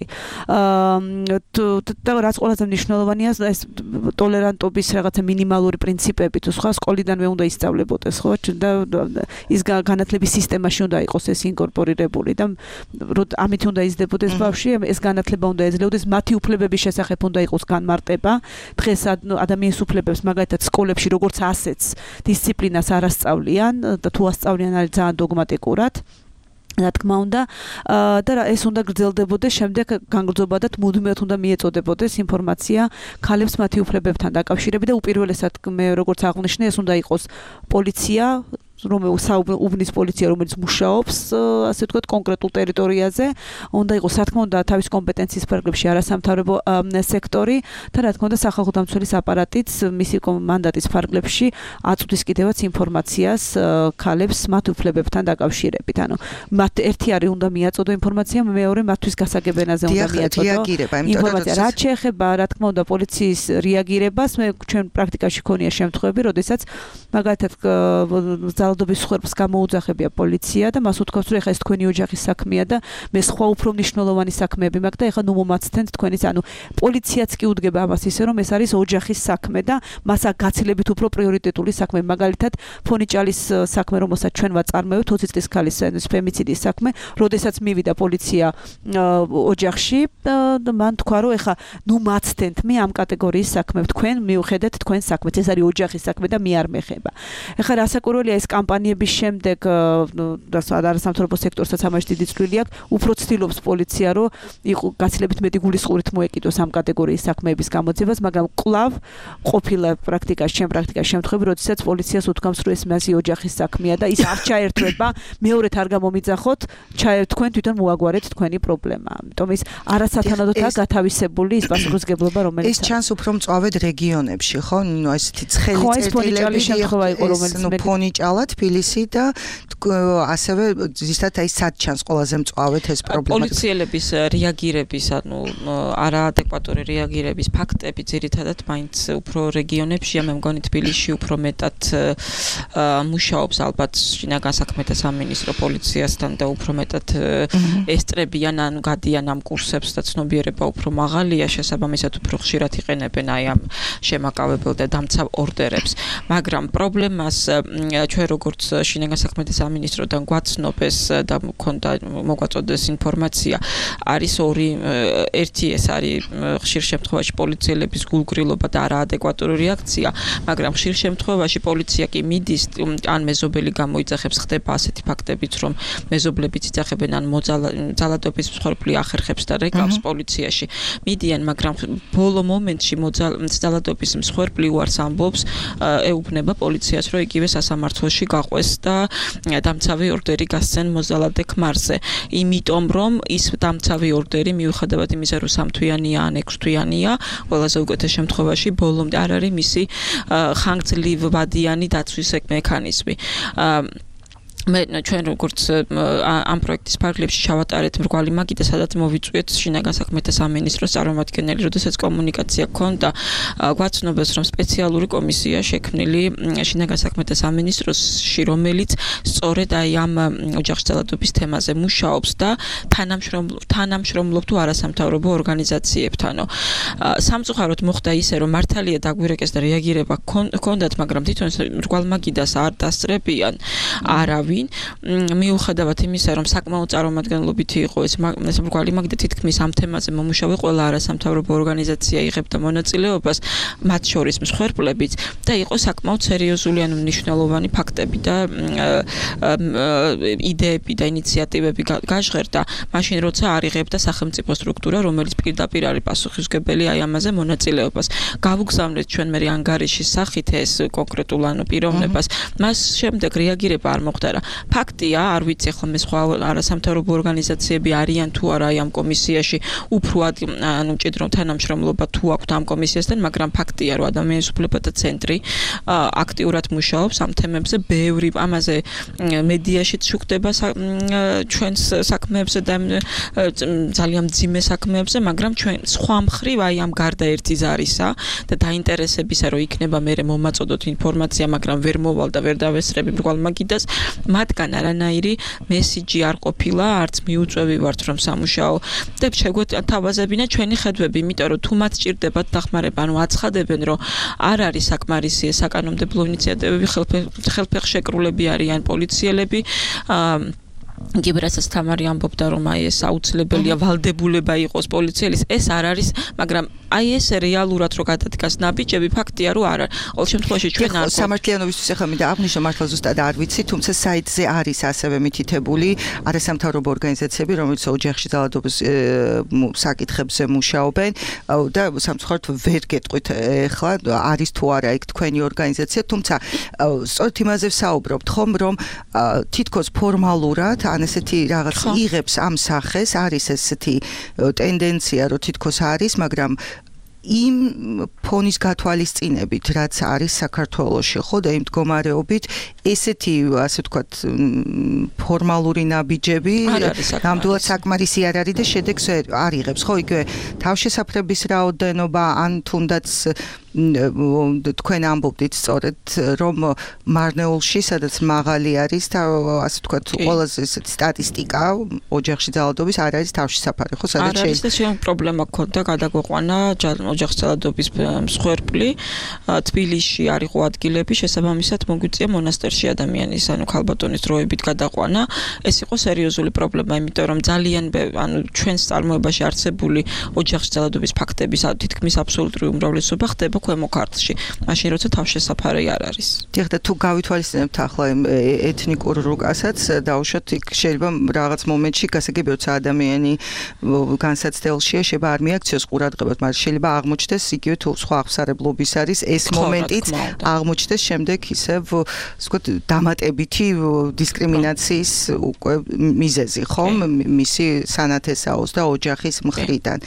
და რაც ყველაზე მნიშვნელოვანია, ეს ტოლერანტობის რაღაცა მინიმალური პრინციპები, თუ სხვა სკოლიდანვე უნდა ისწავლებოდეს, ხო? და ის განათლების სისტემაში უნდა იყოს ეს ინკორპორირებული და ამით უნდა იზრდებოდეს ბავშვი, ეს განათლება უნდა ეძლეოდეს, მათი უფლებების შესახებ უნდა იყოს განმარტება. დღეს ადამიანის უფლებებს მაგალითად სკოლებში როგორც ასეც დისციპლინას არ ასწავლიან და თუ ასწავლიან არის ძალიან დოგმატიკურად. რა თქმა უნდა და ეს უნდა გრძელდებოდეს შემდეგ განგრძობადად მუდმივად უნდა მიეწოდებოდეს ინფორმაცია ქალებს მათი უფლებებთან დაკავშირებით და უპირველესად მე როგორც აღვნიშნე ეს უნდა იყოს პოლიცია უბნის პოლიცია, რომელიც მუშაობს, ასე ვთქვათ, კონკრეტულ ტერიტორიაზე, უნდა იყოს, რა თქმა უნდა, თავის კომპეტენციის ფარგლებში არასამთავრობო სექტორი და რა თქმა უნდა, სახალხო დამცველის აპარატიც მისი მანდატის ფარგლებში აწვდის კიდევაც ინფორმაციას ქალებს მათ უფლებებთან დაკავშირებით. ანუ მათ ერთი არის უნდა მიაწოდო ინფორმაცია, მეორე მათთვის გასაგებენაზე უნდა მიაწოდო ინფორმაცია. რაც შეეხება, რა თქმა უნდა, პოლიციის რეაგირებას, მე ჩვენ პრაქტიკაში ქონია შემთხვევები, როდესაც მაგალითად ძალადობის მსხვერპლს გამოუძახებია პოლიცია და მას უთქვამს, რომ ეხლა ეს თქვენი ოჯახის საქმეა და მე სხვა უფრო მნიშვნელოვანი საქმეები მაქვს და ეხლა ნუ მომაცდენთ თქვენის, ანუ პოლიციაც კი უდგება ამას ისე, რომ ეს არის ოჯახის საქმე და მას გაცილებით უფრო პრიორიტეტული საქმე. მაგალითად, ფონიჭალის საქმე, რომელსაც ჩვენ ვაწარმოებთ, 20 წლის ქალის ფემიციდის საქმე, როდესაც მივიდა პოლიცია ოჯახში და მან თქვა, რომ ეხლა ნუ მაცდენთ მე ამ კატეგორიის საქმებს, თქვენ მიუხედეთ თქვენ საქმეს, ეს არის ოჯახის საქმე და მე არ მეხება. ეხლა რასაკვირველია ეს კამპანიების შემდეგ და არასამთავრობო სექტორსაც ამაში დიდი წვლილი აქვს, უფრო ცდილობს პოლიცია, რომ იყო გაცილებით მეტი გულისყურით მოეკიდოს ამ კატეგორიის საქმეების გამოძებას, მაგრამ კვლავ ყოფილა ჩემ პრაქტიკაში შემთხვევები, როდესაც პოლიციას უთქვამს, რომ ეს მასი ოჯახის საქმეა და ის არ ჩაერთვება, მეორედ არ გამომიძახოთ, თქვენ თვითონ მოაგვარეთ თქვენი პრობლემა. ამიტომ ის არასათანადოა გათავისებული ის პასუხისმგებლობა, რომელიც ეს ჩანს უფრო მწვავედ რეგიონებში, ხო? ნუ ესეთი ცხელი წერტილები შემთხვევა იყო, რომელიც ფონიჭალა თბილისი და ასევე ზუსტად აი სად ჩანს ყველაზე მწვავედ ეს პრობლემა. პოლიციელების რეაგირების, ანუ არაადეკვატური რეაგირების ფაქტები ძირითადად მაინც უფრო რეგიონებშია, მე მგონი თბილისში უფრო მეტად მუშაობს ალბათ შინაგან საქმეთა სამინისტრო პოლიციასთან და უფრო მეტად ესწრებიან, ანუ გადიან ამ კურსებს და ცნობიერება უფრო მაღალია, შესაბამისად უფრო ხშირად იყენებენ აი ამ შემაკავებელ და დამცავ ორდერებს. მაგრამ პრობლემას ჩვენ როგორც შინაგან საქმეთა სამინისტროდან გვაცნობეს და მქონდა მოგვაწოდეს ინფორმაცია, არის ორი, ერთი ეს არის ხშირ შემთხვევაში პოლიციელების გულგრილობა და არაადეკვატური რეაქცია, მაგრამ ხშირ შემთხვევაში პოლიცია კი მიდის ან მეზობელი გამოიძახებს, ხდება ასეთი ფაქტებიც, რომ მეზობლებიც იძახებენ ან ძალადობის მსხვერპლი ახერხებს და რეკავს პოლიციაში. მიდიან, მაგრამ ბოლო მომენტში ძალადობის მსხვერპლი უარს ამბობს, ეუბნება პოლიციას, რომ იგივე სასამართლოში გაყვეს და დამცავი ორდერი გასცენ მოზალადე ქმარზე. იმიტომ რომ ის დამცავი ორდერი მიუხედავად იმისა, რომ 3 თვიანია ან 6 თვიანია, ყველაზე უკეთეს შემთხვევაში ბოლომდე არ არის მისი ხანგრძლივვადიანი დაცვის მექანიზმი. მე ჩვენ როგორც ამ პროექტის ფარგლებში ჩავატარეთ მრგვალი მაგიდა, სადაც მოვიწვიეთ შინაგან საქმეთა სამინისტროს წარმომადგენელი, როდესაც კომუნიკაცია ჰქონდა, გვაცნობეს, რომ სპეციალური კომისია შექმნილი შინაგან საქმეთა სამინისტროში, რომელიც სწორედ აი ამ ოჯახში ძალადობის თემაზე მუშაობს და თანამშრომლობ თუ არასამთავრობო ორგანიზაციებთანო. სამწუხაროდ მოხდა ისე, რომ მართალია დაგვირეკეს და რეაგირება ჰქონდათ, მაგრამ თვითონ მრგვალ მაგიდას არ დასწრებიან არავინ. მიუხედავად იმისა, რომ საკმაოდ წარმომადგენლობითი იყო ეს მრგვალი მაგიდა, თითქმის ამ თემაზე მომუშავე ყველა არასამთავრობო ორგანიზაცია იღებდა მონაწილეობას, მათ შორის მსხვერპლებიც და იყო საკმაოდ სერიოზული ან მნიშვნელოვანი ფაქტები და იდეები და ინიციატივები გაჟღერდა, მაშინ როცა არ იღებდა სახელმწიფო სტრუქტურა, რომელიც პირდაპირ არის პასუხისმგებელი აი ამაზე მონაწილეობას. გავუგზავნეთ ჩვენ მე ანგარიშის სახით ეს კონკრეტულ პიროვნებას, მას შემდეგ რეაგირება არ მოხდა. ფაქტია, არ ვიცი ახლა მე სხვა არასამთავრობო ორგანიზაციები არიან თუ არა ამ კომისიაში, უფრო მჭიდრო თანამშრომლობა თუ აქვთ ამ კომისიასთან, მაგრამ ფაქტია, რომ ადამიანის უფლებათა ცენტრი აქტიურად მუშაობს ამ თემებზე, ბევრი ამაზე მედიაშიც შუქდება ჩვენს საქმეებზე და ძალიან მძიმე საქმეებზე, მაგრამ ჩვენ სხვა მხრივ აი ამ გარდა ერთი ზარისა და დაინტერესებისა, რომ იქნება მე მომაწოდოთ ინფორმაცია, მაგრამ ვერ მოვალ და ვერ დავესწრები მრგვალ მაგიდას. მათგან არანაირი მესიჯი არ ყოფილა, არც მიუწვევი ვართ რომ სამუშაო და შეგვეთავაზებინა ჩვენი ხედვები, იმიტომ რომ თუ მათ სჭირდებათ დახმარება, ანუ აცხადებენ, რომ არ არის საკმარისი საკანონმდებლო ინიციატივები, ხელფეხშეკრულები არიან პოლიციელები, იგივე რასაც თამარი ამბობდა, რომ აი ეს აუცილებელია ვალდებულება იყოს პოლიციელის, ეს არ არის, მაგრამ აი ეს რეალურად რო გადადგას ნაბიჯები, ფაქტია, რომ არ არის. ყოველ შემთხვევაში ჩვენ არ სამართლიანობისთვის ახლა მინდა აღვნიშნო, მართლა ზუსტად არ ვიცი, თუმცა საიტზე არის ასევე მითითებული არასამთავრობო ორგანიზაციები, რომელიც ოჯახში ძალადობის საკითხებზე მუშაობენ და სამწუხაროდ ვერ გეტყვით ახლა არის თუ არა იქ თქვენი ორგანიზაცია, თუმცა სწორედ იმაზე ვსაუბრობთ ხომ, რომ თითქოს ფორმალურად ან ესეთი რაღაც იღებს ამ სახეს, არის ესეთი ტენდენცია, რომ თითქოს არის, მაგრამ იმ ფონის გათვალისწინებით, რაც არის საქართველოში, ხო და იმ მდგომარეობით, ესეთი, ასე ვთქვათ, ფორმალური ნაბიჯები ნამდვილად საკმარისი არ არის და შედეგს არ იღებს, ხო, იგივე თავშესაფრების რაოდენობა, ან თუნდაც თქვენ ამბობდით სწორედ, რომ მარნეულში, სადაც მაღალი არის და ასე ვთქვათ, ყველაზე ესეთი სტატისტიკა ოჯახში ძალადობის არ არის თავშესაფარი, ხო, სადაც არ არის და შეიძლება პრობლემა გქონდა, გადაგვეყვანა ოჯახში ძალადობის მსხვერპლი, თბილისში არ იყო ადგილები, შესაბამისად მოგვიწია მონასტერში ადამიანის, ანუ ქალბატონის დროებით გადაყვანა. ეს იყო სერიოზული პრობლემა, იმიტომ რომ ძალიან ანუ ჩვენს წარმოებაში არსებული ოჯახში ძალადობის ფაქტების თითქმის აბსოლუტური უმრავლესობა ხდება ქვემო ქართლში, მაშინ როცა თავშესაფარი არ არის. დიახ, და თუ გავითვალისწინებთ ახლა ეთნიკურ რუკასაც, დაუშვათ იქ შეიძლება რაღაც მომენტში გასაგები, როცა ადამიანი განსაცდელშია, შეიძლება არ მიაქციოს ყურადღებას, მაგრამ შეიძლება აღმოჩნდეს იგივე თუ სხვა აღსარებლობის არის ეს მომენტიც აღმოჩნდეს შემდეგ ისევ ვთქვათ დამატებითი დისკრიმინაციის უკვე მიზეზი, ხომ, მისი სანათესაოს და ოჯახის მხრიდან.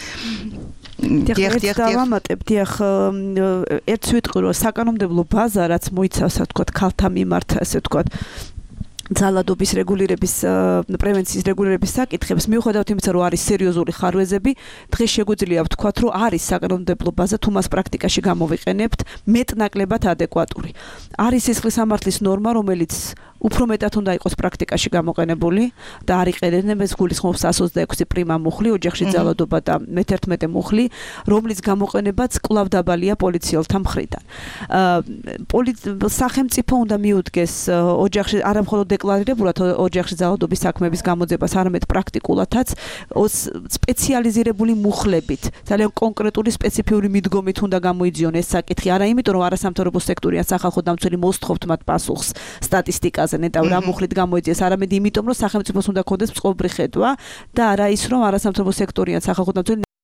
დიახ, ერთს ვიტყვი, რომ საკანონმდებლო ბაზა, რაც მოიცავს, ასე ვთქვათ, ქალთა მიმართ, ასე ვთქვათ, ძალადობის რეგულირების პრევენციის რეგულირების საკითხებს, მიუხედავად იმისა, რომ არის სერიოზული ხარვეზები, დღეს შეგვიძლია ვთქვათ, რომ არის საკანონმდებლო ბაზა, თუ მას პრაქტიკაში გამოვიყენებთ, მეტნაკლებად ადეკვატური. არის სისხლის სამართლის ნორმა, რომელიც უფრო მეტად უნდა იყოს პრაქტიკაში გამოყენებული და არ იყენებენ ეს გულისხმობს 126 პრიმა მუხლი, ოჯახში ძალადობა და მე-11 მუხლი, რომლის გამოყენებაც კვლავ დაბალია პოლიციელთა მხრიდან. სახელმწიფო უნდა მიუდგეს ოჯახში არა მხოლოდ დეკლარირებულად ოჯახში ძალადობის საქმეების გამოძებას, არამედ პრაქტიკულადაც სპეციალიზირებული მუხლებით, ძალიან კონკრეტული სპეციფიური მიდგომით უნდა გამოიძიონ ეს საკითხი, არა იმიტომ რომ არასამთავრობო სექტორი ან სახალხო დამცველი მოსთხოვთ მათ პასუხს სტატისტიკაზე ნეტავ რა მუხლით გამოიძიეს, არამედ იმიტომ რომ სახელმწიფოს უნდა ქონდეს წყობრი ხედვა და არა ის რომ არასამთავრობო სექტორი ან სახალხო დამცველი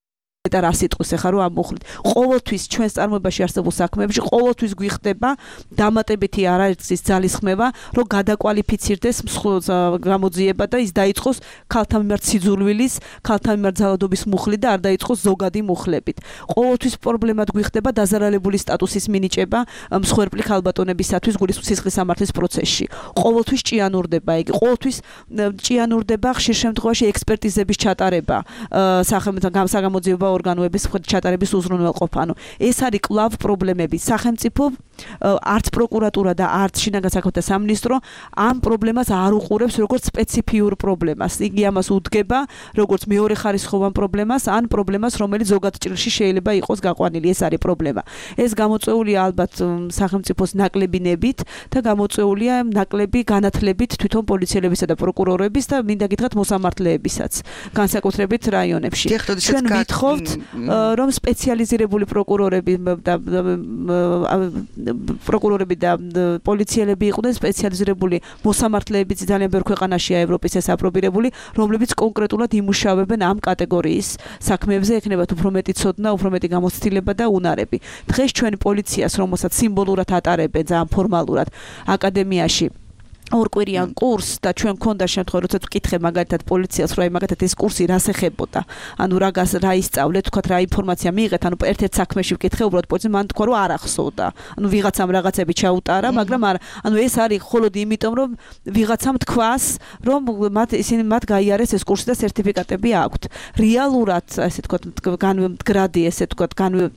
და რა სიტყვის ახლა რომ ამოხლით. ყოველთვის ჩვენს წარმოებაში არსებულ საქმეებში ყოველთვის გვიხდება დამატებითი არაერთის ძალის ხმევა, რომ გადაკვალიფიცირდეს გამოძიება და ის დაიწყოს ქალთა მიმართ სიძულვილის, ქალთა მიმართ ძალადობის მუხლით და არ დაიწყოს ზოგადი მუხლებით. ყოველთვის პრობლემად გვიხდება დაზარალებული სტატუსის მინიჭება მსხვერპლი ქალბატონებისათვის გულისხმის სამართლის პროცესში. ყოველთვის ჭიანურდება იგი, ყოველთვის ჭიანურდება ხშირ შემთხვევაში ექსპერტიზების ჩატარება, საგამოძიებო ორგანოების ჩატარების უზრუნველყოფა. ეს არის კლავ პრობლემები. სახელმწიფო არც პროკურატურა და არც შინაგან საქმეთა სამინისტრო ამ პრობლემას არ უყურებს როგორც სპეციფიურ პრობლემას. იგი ამას უდგება როგორც მეორე ხარისხოვან პრობლემას, ან პრობლემას, რომელიც ზოგად ჭრილში შეიძლება იყოს გაყვანილი. ეს არის პრობლემა. ეს გამოწვეულია ალბათ სახელმწიფოს ნაკლებინებით და გამოწვეულია ნაკლები განათლებით თვითონ პოლიციელებისა და პროკურორების და მინდა გითხრათ მოსამართლეებისაც, განსაკუთრებით რაიონებში. ჩვენ ვითხოვთ რომ სპეციალიზირებული პროკურორები და პოლიციელები იყვნენ სპეციალიზირებული მოსამართლეებიც ძალიან ბევრ ქვეყანაშია ევროპის ეს აპრობირებული, რომლებიც კონკრეტულად იმუშავებენ ამ კატეგორიის საქმეებზე, ექნებათ უფრო მეტი ცოდნა, უფრო მეტი გამოცდილება და უნარები. დღეს ჩვენ პოლიციას, რომელსაც სიმბოლურად ატარებენ ძალიან ფორმალურად აკადემიაში ორკვირიან კურსს და ჩვენ გქონდა შემთხვევა, როცა ვკითხე მაგალითად პოლიციას, რომ მაგალითად ეს კურსი რას ეხებოდა. ანუ რა ისწავლეთ, თქვათ რა ინფორმაცია მიიღეთ, ანუ ერთ-ერთ საქმეში ვკითხე, უბრალოდ პოლიციამ მან თქვა, რომ არ ახსოვდა. ანუ ვიღაცამ რაღაცები ჩაუტარა, მაგრამ არა. ანუ ეს არის მხოლოდ იმიტომ, რომ ვიღაცამ თქვას, რომ მათ გაიარეს ეს კურსი და სერტიფიკატები აქვთ. რეალურად, ასე თქვათ, განმდგრადი, ესე თქვათ,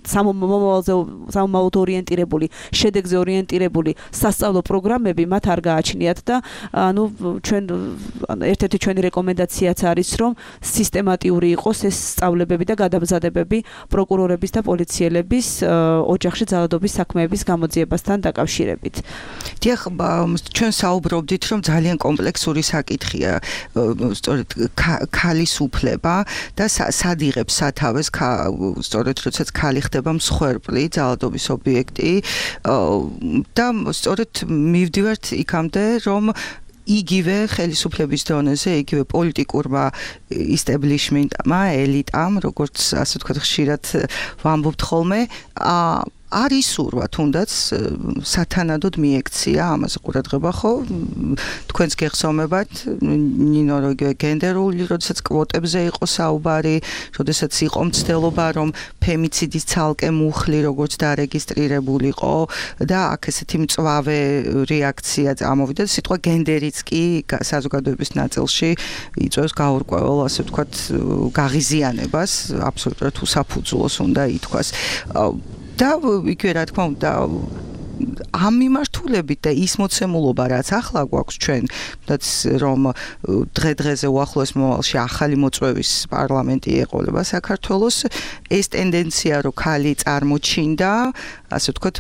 სამომავლოდ ორიენტირებული, შედეგზე ორიენტირებული სასწავლო პროგრამები მათ არ გააჩნიათ. და ანუ ჩვენ ერთ-ერთი ჩვენი რეკომენდაციაც არის, რომ სისტემატიური იყოს ეს სწავლებები და გადამზადებები პროკურორების და პოლიციელების ოჯახში ძალადობის საქმეების გამოძიებასთან დაკავშირებით. დიახ, ჩვენ საუბრობდით, რომ ძალიან კომპლექსური საკითხია, სწორედ ქალის უფლება და სად იღებს სათავეს, სწორედ როდესაც ქალი ხდება მსხვერპლი, ძალადობის ობიექტი და სწორედ მივდივართ იქამდე, რომ იგივე ხელისუფლების დონეზე, იგივე პოლიტიკურმა ისტებლიშმენტმა, ელიტამ, როგორც ასე ვთქვათ, ხშირად ვამბობთ ხოლმე, არ ისურვა თუნდაც სათანადოდ მიექცია ამაზე ყურადღება, ხო? თქვენს გეხსოვებათ, ნინო, რომ გენდერული, როდესაც კვოტებზე იყო საუბარი, როდესაც იყო მცდელობა, რომ ფემიციდის ცალკე მუხლი როგორც დარეგისტრირებულიყო და აქ ესეთი მწვავე რეაქცია ამოვიდა, სიტყვა გენდერიც კი საზოგადოების ნაწილში იწვევს გაურკვეველ, ასე ვთქვათ, გაღიზიანებას, აბსოლუტურად უსაფუძვლოს უნდა ითქვას. და იქ რა თქმა უნდა ამ მიმართულებით და ის მოცემულობა რაც ახლა გვაქვს ჩვენ, რომ დღე-დღეზე უახლოეს მომავალში ახალი მოწვევის პარლამენტი ეყოლება საქართველოს, ეს ტენდენცია რომ ქალი წარმოჩინდა, ასე ვთქვათ,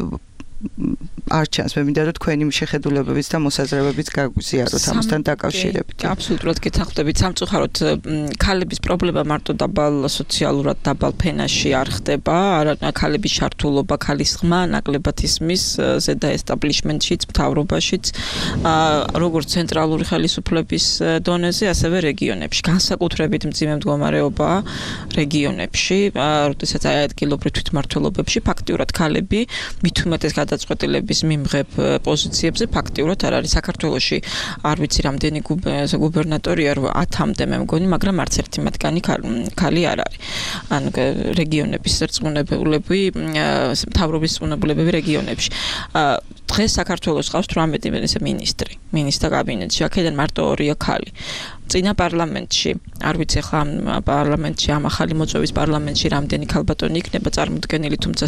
არ ჩანს. მე მინდა რომ თქვენი შეხედულებებიც და მოსაზრებებიც გაგვიზიაროთ ამასთან დაკავშირებით. აბსოლუტურად გეთანხმდებით. სამწუხაროდ ქალების პრობლემა მარტო დაბალ სოციალურად დაბალ ფენაში არ ხდება, არა ქალების ჩართულობა, ქალის ხმა ნაკლებად ისმის ზედა ესტაბლიშმენტშიც, მთავრობაშიც, როგორც ცენტრალური ხელისუფლების დონეზე, ასევე რეგიონებში. განსაკუთრებით მძიმე მდგომარეობა რეგიონებში, როდესაც ადგილობრივ თვითმმართველობებში ფაქტიურად ქალები მით უმეტეს გადაწყვეტილების მიმღებ პოზიციებზე ფაქტიურად არ არის. საქართველოში არ ვიცი რამდენი გუბერნატორია, რომ 10-მდე მე მგონი, მაგრამ არც ერთი მათგანი ქალი არ არის. ანუ რეგიონების რწმუნებულები, მთავრობის რწმუნებულები რეგიონებში. დღეს საქართველოს ყავს 18 მინისტრი, მინისტრთა კაბინეტში, აქედან მარტო 2-ია ქალი. წინა პარლამენტში, არ ვიცი ახლა ამ პარლამენტში, ამ ახალი მოწვევის პარლამენტში რამდენი ქალბატონი იქნება წარმოდგენილი, თუმცა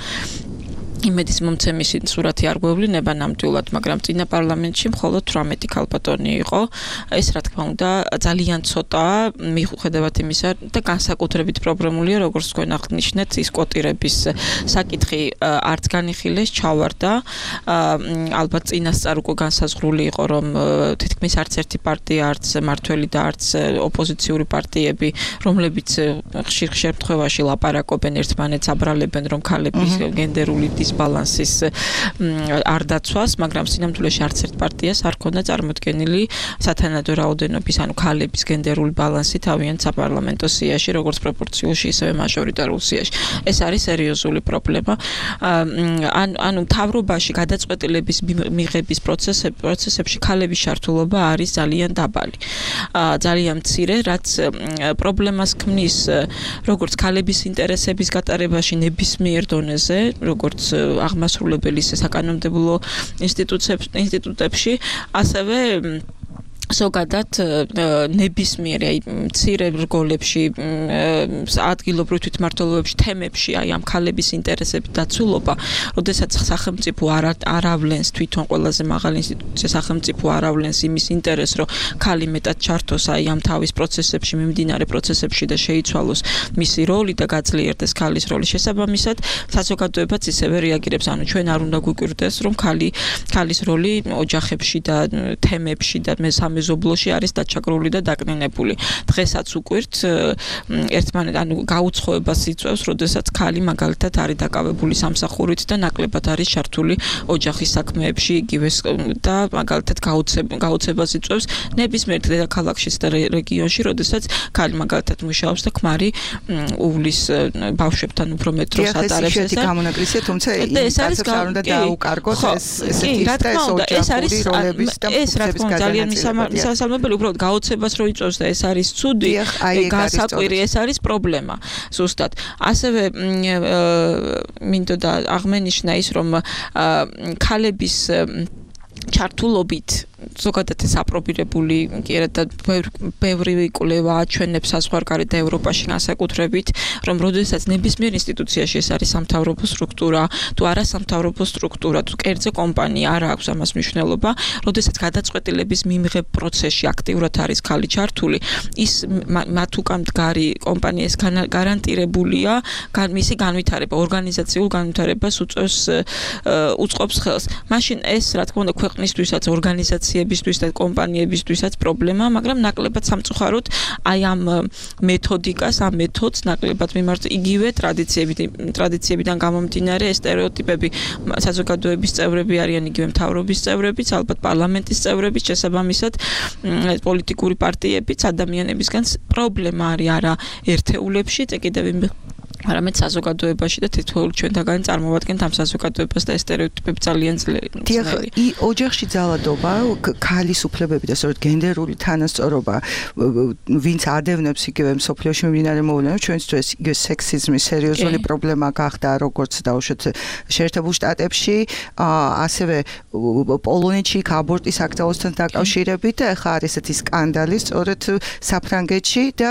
იმედის მომცემის სურათი არ გვევლინება ნამდვილად, მაგრამ წინა პარლამენტში მხოლოდ 18 ქალბატონი იყო. ეს რა თქმა უნდა ძალიან ცოტაა, მიუხედავად იმისა და განსაკუთრებით პრობლემულია, როგორც თქვენ აღნიშნეთ, ის კვოტირების საკითხი არც განიხილეს, ჩავარდა. ალბათ წინასწარ უკვე განსაზღვრული იყო, რომ თითქმის არც ერთი პარტია, არც მართველი და არც ოპოზიციური პარტიები, რომლებიც ხშირ შემთხვევაში ლაპარაკობენ ერთმანეთს, აბრალებენ, რომ ქალების გენდერული ბალანსის არ დაცვას, მაგრამ სინამდვილეში არც ერთ პარტიას არ ქონდა წარმოდგენილი სათანადო რაოდენობის, ანუ ქალების გენდერული ბალანსი თავიანთ საპარლამენტო სიაში, როგორც პროპორციულში, ისევე მაჟორიტარულ სიაში. ეს არის სერიოზული პრობლემა. ანუ მთავრობაში გადაწყვეტილების მიღების პროცესებში ქალების ჩართულობა არის ძალიან დაბალი. ძალიან მცირე, რაც პრობლემას ქმნის როგორც ქალების ინტერესების გატარებაში ნებისმიერ დონეზე, როგორც აღმასრულებელი საკანონმდებლო ინსტიტუტებში, ასევე ზოგადად ნებისმიერ მცირე რგოლებში, ადგილობრივ თვითმმართველობებში, თემებში ამ ქალების ინტერესების დაცულობა, როდესაც სახელმწიფო არ ავლენს თვითონ ყველაზე მაღალი ინსტიტუცია სახელმწიფო არ ავლენს იმის ინტერესს, რომ ქალი მეტად ჩართოს ამ თავის პროცესებში, მიმდინარე პროცესებში და შეიცვალოს მისი როლი და გაძლიერდეს ქალის როლი. შესაბამისად, საზოგადოებაც ისევე რეაგირებს, ანუ ჩვენ არ უნდა გვიკვირდეს, რომ ქალის როლი ოჯახებში და თემებში და მეზობლოში არის დაჩაგრული და დაკნინებული. დღესაც უკვირთ ერთმანეთ, ანუ გაუცხოებას იწვევს, როდესაც ქალი მაგალითად არის დაკავებული სამსახურით და ნაკლებად არის ჩართული ოჯახის საქმეებში, იგივე და მაგალითად გაუცებას იწვევს ნებისმიერ დედაქალაქშიც და რეგიონში, როდესაც ქალი მაგალითად მუშაობს და ქმარი უვლის ბავშვებთან უფრო მეტ დროს ატარებს ეს გამონაკრისია, თუმცა ის არ უნდა დაუკარგოს ესეთი ოჯახური როლების და ფუნქციების გადანაწილება. სასალმებელი უბრალოდ გაოცებას რო იწვევს და ეს არის ცუდი, გასაკვირი, ეს არის პრობლემა. ზუსტად. ასევე მინდოდა აღმენიშნა ის, რომ ქალების ჩართულობით ზოგადად ეს აპრობირებული კი არა და ბევრი კვლევა აჩვენებს საზღვარგარეთ და ევროპაში განსაკუთრებით, რომ როდესაც ნებისმიერ ინსტიტუციაში ეს არის სამთავრობო სტრუქტურა, თუ არა სამთავრობო სტრუქტურა, თუ კერძო კომპანია არ აქვს ამას მნიშვნელობა, როდესაც გადაწყვეტილების მიმღებ პროცესში აქტიურად არის ქალი ჩართული, ის მათ უკან მდგარი კომპანიას გარანტირებულია მისი განვითარება, ორგანიზაციულ განვითარებას უწყობს ხელს. მაშინ ეს რა თქმა უნდა ქვეყნისთვისაც ორგანიზაციებისთვის და კომპანიებისთვისაც პრობლემა, მაგრამ ნაკლებად სამწუხაროდ აი ამ მეთოდიკას, ამ მეთოდს ნაკლებად მიმართ იგივე ტრადიციებიდან გამომდინარე ეს სტერეოტიპები საზოგადოების წევრები არიან, იგივე მთავრობის წევრებიც, ალბათ პარლამენტის წევრებიც, შესაბამისად პოლიტიკური პარტიებიც ადამიანებისგან პრობლემა არის არა ერთეულებში, კიდევ არამედ საზოგადოებაში და თითოეულ ჩვენთაგანი წარმოვადგენთ ამ საზოგადოებას და ეს სტერეოტიპები ძალიან ძლიერი. ოჯახში ძალადობა, ქალის უფლებები და სწორედ გენდერული თანასწორობა, ვინც ადევნებს იგივე მსოფლიოში მიმდინარე მოვლენებს, ჩვენთვის იგივე სექსიზმის სერიოზული პრობლემა გახდა, როგორც დაუშვათ შეერთებულ შტატებში, ასევე პოლონეთში აბორტის აქტივოსთან დაკავშირებით და ახლა არის ესეთი სკანდალი სწორედ საფრანგეთში და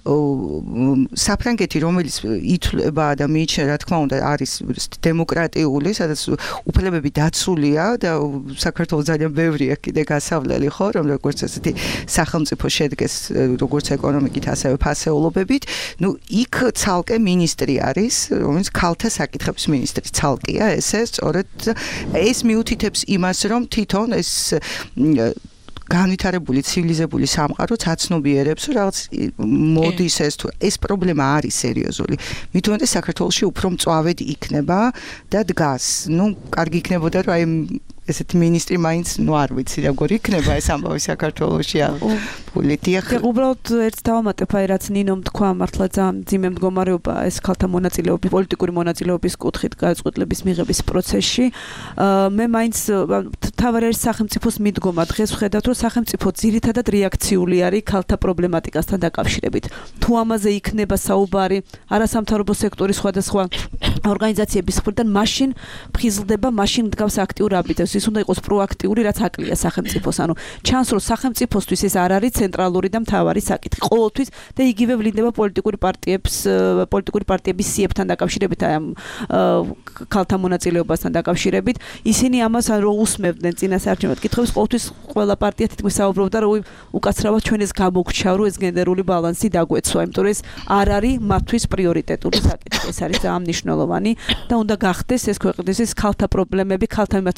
საფრანგეთი, რომელიც ითვლება და მიიჩნევა, რა თქმა უნდა, არის დემოკრატიული, სადაც უფლებები დაცულია და საქართველოს ძალიან ბევრია კიდე გასავლელი, ხო, რომ როგორც ესეთი სახელმწიფო შედგეს როგორც ეკონომიკით, ასევე ფასეულობებით, იქ ცალკე მინისტრი არის, რომელიც ქალთა საკითხების მინისტრი ცალკეა, ესე სწორედ ეს მიუთითებს იმას, რომ თვითონ ეს განვითარებული ცივილიზებული სამყარო ცაცნობიერებს, რომ რაღაც მოდის ეს პრობლემა არის სერიოზული. მით უმეტეს საქართველოში უფრო მწვავედ იქნება და დგას. კარგი იქნებოდა, რომ აი ესეთი მინისტრი მაინც არ ვიცი როგორ იქნება ეს ამბავი საქართველოში პოლიტიკა. უბრალოდ ერთ დავამატებ, აი რაც ნინომ თქვა, მართლა ძალიან ძიმე მდგომარეობა ეს ქალთა მონაწილეობის, პოლიტიკური მონაწილეობის კუთხით გადაწყვეტილების მიღების პროცესში. მე მაინც თავარი არის სახელმწიფოს მიდგომა. დღეს ვხედავთ, რომ სახელმწიფო ძირითადად რეაქციული არის ქალთა პრობლემატიკასთან დაკავშირებით. თუ ამაზე იქნება საუბარი არასამთავრობო სექტორის სხვადასხვა ორგანიზაციების მხრიდან, მაშინ ფხიზლდება, მაშინ დგავს აქტიურ აბიდებს. ის უნდა იყოს პროაქტიული, რაც აკლია სახელმწიფოს. ანუ ჩანს, რომ სახელმწიფოსთვის ეს არ არის ცენტრალური და მთავარი საკითხი. ყოველთვის და იგივე ვლინდება პოლიტიკური პარტიების სიებთან დაკავშირებით, აი ამ ქალთა მონაწილეობასთან დაკავშირებით. ისინი ამას რო უსმევდნენ წინასაარჩევნო კითხვებს, ყოველთვის ყველა პარტია თითქმის საუბრობდა, რომ უკაცრავად ჩვენ ეს გამოგჩა, რომ ეს გენდერული ბალანსი დაგვეცვა, იმიტომ რომ ეს არ არის მათთვის პრიორიტეტული საკითხი. ეს არის ძალიან მნიშვნელოვანი და უნდა გახდეს ეს ქვეყნის ქალთა პრობლემები, ქალთა იმათ სპეციფიური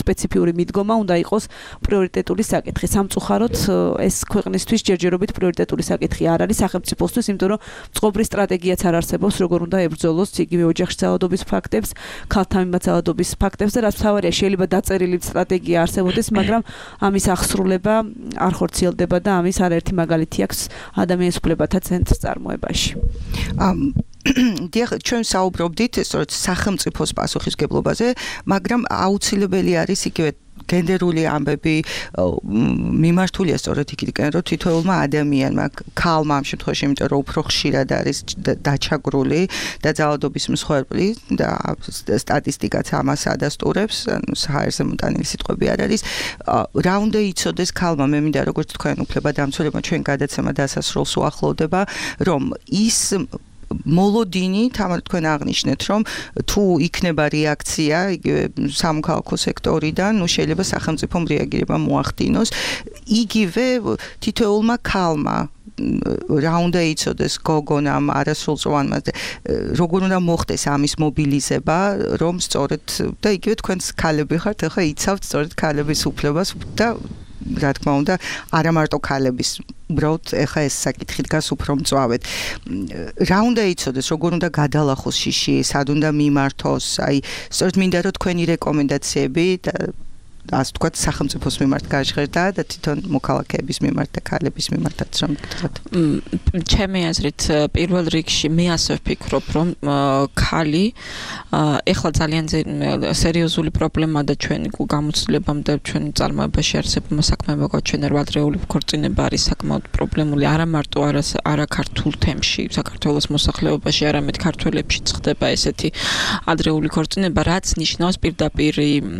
პოზიტიური მიდგომა უნდა იყოს პრიორიტეტული საკითხი. სამწუხაროდ ეს ქვეყნისთვის ჯერჯერობით პრიორიტეტული საკითხი არ არის სახელმწიფოსთვის, იმიტომ რომ წყობრის სტრატეგიაც არ არსებობს, როგორ უნდა ებრძოლოს იგივე ოჯახში ძალადობის ფაქტებს, ქალთა მიმართ ძალადობის ფაქტებს და რაც მთავარია, შეიძლება დაწერილი სტრატეგია არსებობდეს, მაგრამ ამის აღსრულება არ ხორციელდება და ამის არაერთი მაგალითი აქვს ადამიანის უფლებათა ცენტრის წარმოებაში. დიახ, ჩვენ საუბრობდით სწორედ სახელმწიფოს პასუხისგებლობაზე, მაგრამ აუცილებელი არის იგივე გენდერული ამბები მიმართულია სწორედ იქიდან, რომ თითოეულმა ადამიანმა, ქალმა ამ შემთხვევაში, იმიტომ რომ უფრო ხშირად არის დაჩაგრული და ძალადობის მსხვერპლი და სტატისტიკაც ამას ადასტურებს, საერთო მომტანილი სიტყვები არ არის, რა უნდა იცოდეს ქალმა, მე მინდა როგორც თქვენ უფლებადამცველებმა ჩვენ გადაცემა დასასრულს უახლოვდება, რომ ის მოლოდინი, თამარ თქვენ აღნიშნეთ, რომ თუ იქნება რეაქცია იგივე სამოქალაქო სექტორიდან, ნუ შეიძლება სახელმწიფომ რეაგირება მოახდინოს, იგივე თითოეულმა ქალმა რა უნდა იცოდეს გოგონამ, არასრულწლოვანმა, როგორ უნდა მოხდეს ამის მობილიზება, რომ სწორედ და იგივე თქვენს ქალები ხართ, ახლა იცავთ სწორედ ქალების უფლებას და რა თქმა უნდა, არა მარტო ქალების, უბრალოდ ეხა ეს საკითხი დგას უფრო მწვავედ. რა უნდა იცოდეს, როგორ უნდა გადალახოს შიში, სად უნდა მიმართოს, აი, სწორედ მინდა რომ თქვენი რეკომენდაციები და ასე ვთქვათ, სახელმწიფოს მიმართ გაჟღერდა და თვითონ მოქალაქეების მიმართ და ქალების მიმართაც რომ გითხრათ. ჩემი აზრით, პირველ რიგში მე ასე ვფიქრობ, რომ ქალი ეხლა ძალიან სერიოზული პრობლემაა და ჩვენი გამოცდილებამ და ჩვენი წარმოებაში არსებულმა საქმეებმა გაჩვენა ადრეული ქორწინება არის საკმაოდ პრობლემული არა მარტო არა ქართულ თემში, საქართველოს მოსახლეობაში, არამედ ქართველებშიც ხდება ესეთი ადრეული ქორწინება, რაც ნიშნავს პირდაპირ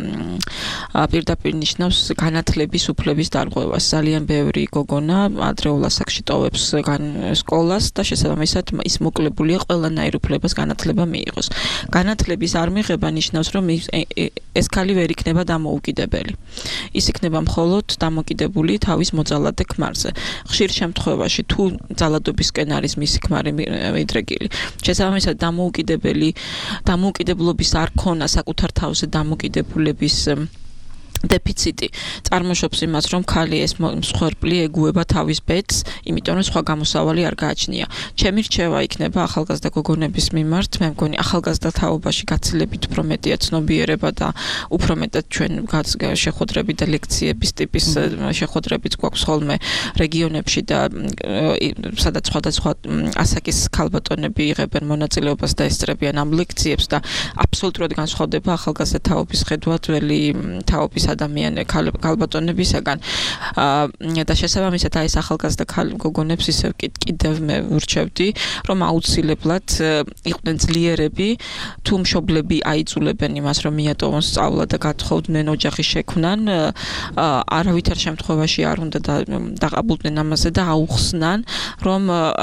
ნიშნავს განათლების უფლების დარღვევას. ძალიან ბევრი გოგონა ადრეულ ასაკში ტოვებს სკოლას და შესაბამისად ის მოკლებულია ყველანაირ უფლებას განათლება მიიღოს. განათლების არ მიღება ნიშნავს, რომ ეს ქალი ვერ იქნება დამოუკიდებელი. ის იქნება მხოლოდ დამოკიდებული თავის მოძალადე ქმარზე. ხშირ შემთხვევაში თუ ძალადობისკენ არის მისი ქმარი მიდრეკილი, შესაბამისად დამოუკიდებლობის არ ქონა საკუთარ თავზე დამოკიდებულების დეფიციტი წარმოშობს იმას, რომ ქალი ეს მსხვერპლი ეგუება თავის ბედს, იმიტომ რომ სხვა გამოსავალი არ გააჩნია. ჩემი რჩევა იქნება ახალგაზრდა გოგონების მიმართ, მე მგონი ახალგაზრდა თაობაში გაცილებით უფრო მეტია ცნობიერება და უფრო მეტად ჩვენ შეხვედრები და ლექციების ტიპის შეხვედრებიც გვაქვს ხოლმე რეგიონებში და სადაც სხვადასხვა ასაკის ქალბატონები იღებენ მონაწილეობას და ესწრებიან ამ ლექციებს და აბსოლუტურად განსხვავდება ახალგაზრდა თაობის ხედვა ძველი თაობის ადამიანი ქალბატონებისაგან და შესაბამისად აი ეს ახალგაზრდა გოგონებს ისევ კიდევ მე ვრჩევდი, რომ აუცილებლად იყვნენ ძლიერები, თუ მშობლები აიძულებენ იმას, რომ მიატოვონ სწავლა და გათხოვდნენ ოჯახის შექმნან, არავითარ შემთხვევაში არ უნდა დაყაბულდნენ ამაზე და აუხსნან, რომ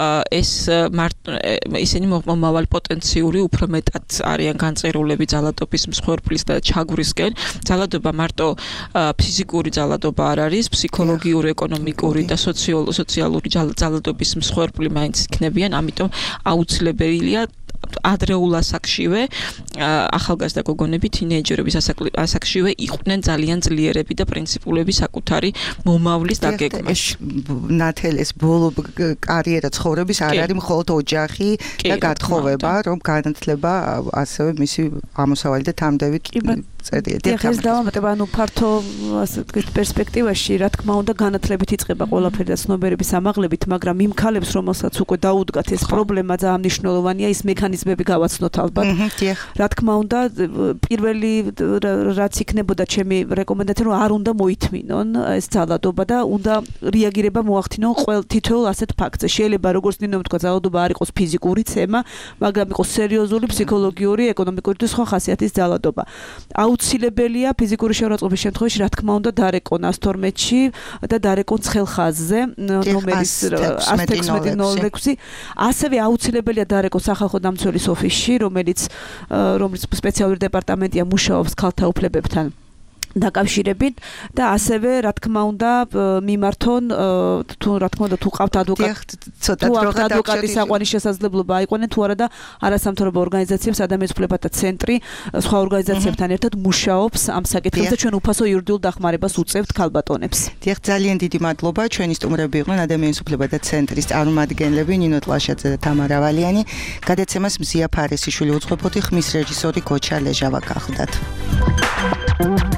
ისინი მომავალი პოტენციური უფრო მეტად არიან განწერულები ძალადობის მსხვერპლის და ჩაგვრისკენ. ძალადობა მარტო ფიზიკური ძალადობა არ არის, ფსიქოლოგიური, ეკონომიკური და სოციალური ძალადობის მსხვერპლი მაინც იქნებიან, ამიტომ აუცილებელია ადრეულ ასაკშივე ახალგაზრდა გოგონები, თინეიჯერების ასაკშივე იყვნენ ძალიან ძლიერები და პრინციპულები საკუთარი მომავლის დაგეგმაში. ნათელეს ბოლო კარიერა ცხოვრების არ არის მხოლოდ ოჯახი და გათხოვება, რომ განათლება ასევე მისი ამოსავალი და თამდევით დიახ, ეს დავამატებ, ანუ ფართო ასე ვთქვით პერსპექტივაში, რა თქმა უნდა, განათლებით იწყება ყველაფერი და ცნობიერების ამაღლებით, მაგრამ იმ ქალებს, რომელსაც უკვე დაუდგათ ეს პრობლემა, ძალიან მნიშვნელოვანია ის მექანიზმები გავაცნოთ ალბათ. რა თქმა უნდა, პირველი რაც იქნებოდა ჩემი რეკომენდაცია, რომ არ უნდა მოითმინონ ეს ძალადობა და უნდა რეაგირება მოახდინონ თითოეულ ასეთ ფაქტზე. შეიძლება როგორც ნინო თქვა, ძალადობა არ იყოს ფიზიკური ცემა, მაგრამ იყოს სერიოზული ფსიქოლოგიური, ეკონომიკური და სხვა ხასიათის ძალადობა. აუცილებელია ფიზიკური შეურაცხყოფის შემთხვევაში, რა თქმა უნდა, დარეკონ 112-ში და დარეკონ ცხელხაზზე ნომერის 11606. ასევე აუცილებელია დარეკონ სახალხო დამცველის ოფისში, რომელიც სპეციალური დეპარტამენტია, მუშაობს ქალთა უფლებებთან დაკავშირებით და ასევე რა თქმა უნდა მიმართონ თუ რა თქმა უნდა თუ ყავთ ადვოკატის აყვანის შესაძლებლობა აიყვნენ თუ არა და არასამთავრობო ორგანიზაციებს ადამიანის უფლებათა ცენტრი სხვა ორგანიზაციებთან ერთად მუშაობს ამ საკითხებზე ჩვენ უფასო იურიდიულ დახმარებას უწევთ ქალბატონებს. დიახ, ძალიან დიდი მადლობა. ჩვენი სტუმრები იყვნენ ადამიანის უფლებათა ცენტრის წარმომადგენლები ნინო ტლაშაძე და თამარა ვალიანი. გადაცემას მზია ფარესიშვილი უძღვებოდი, ხმის რეჟისორი გოჩა ლეჟავა გახლდათ.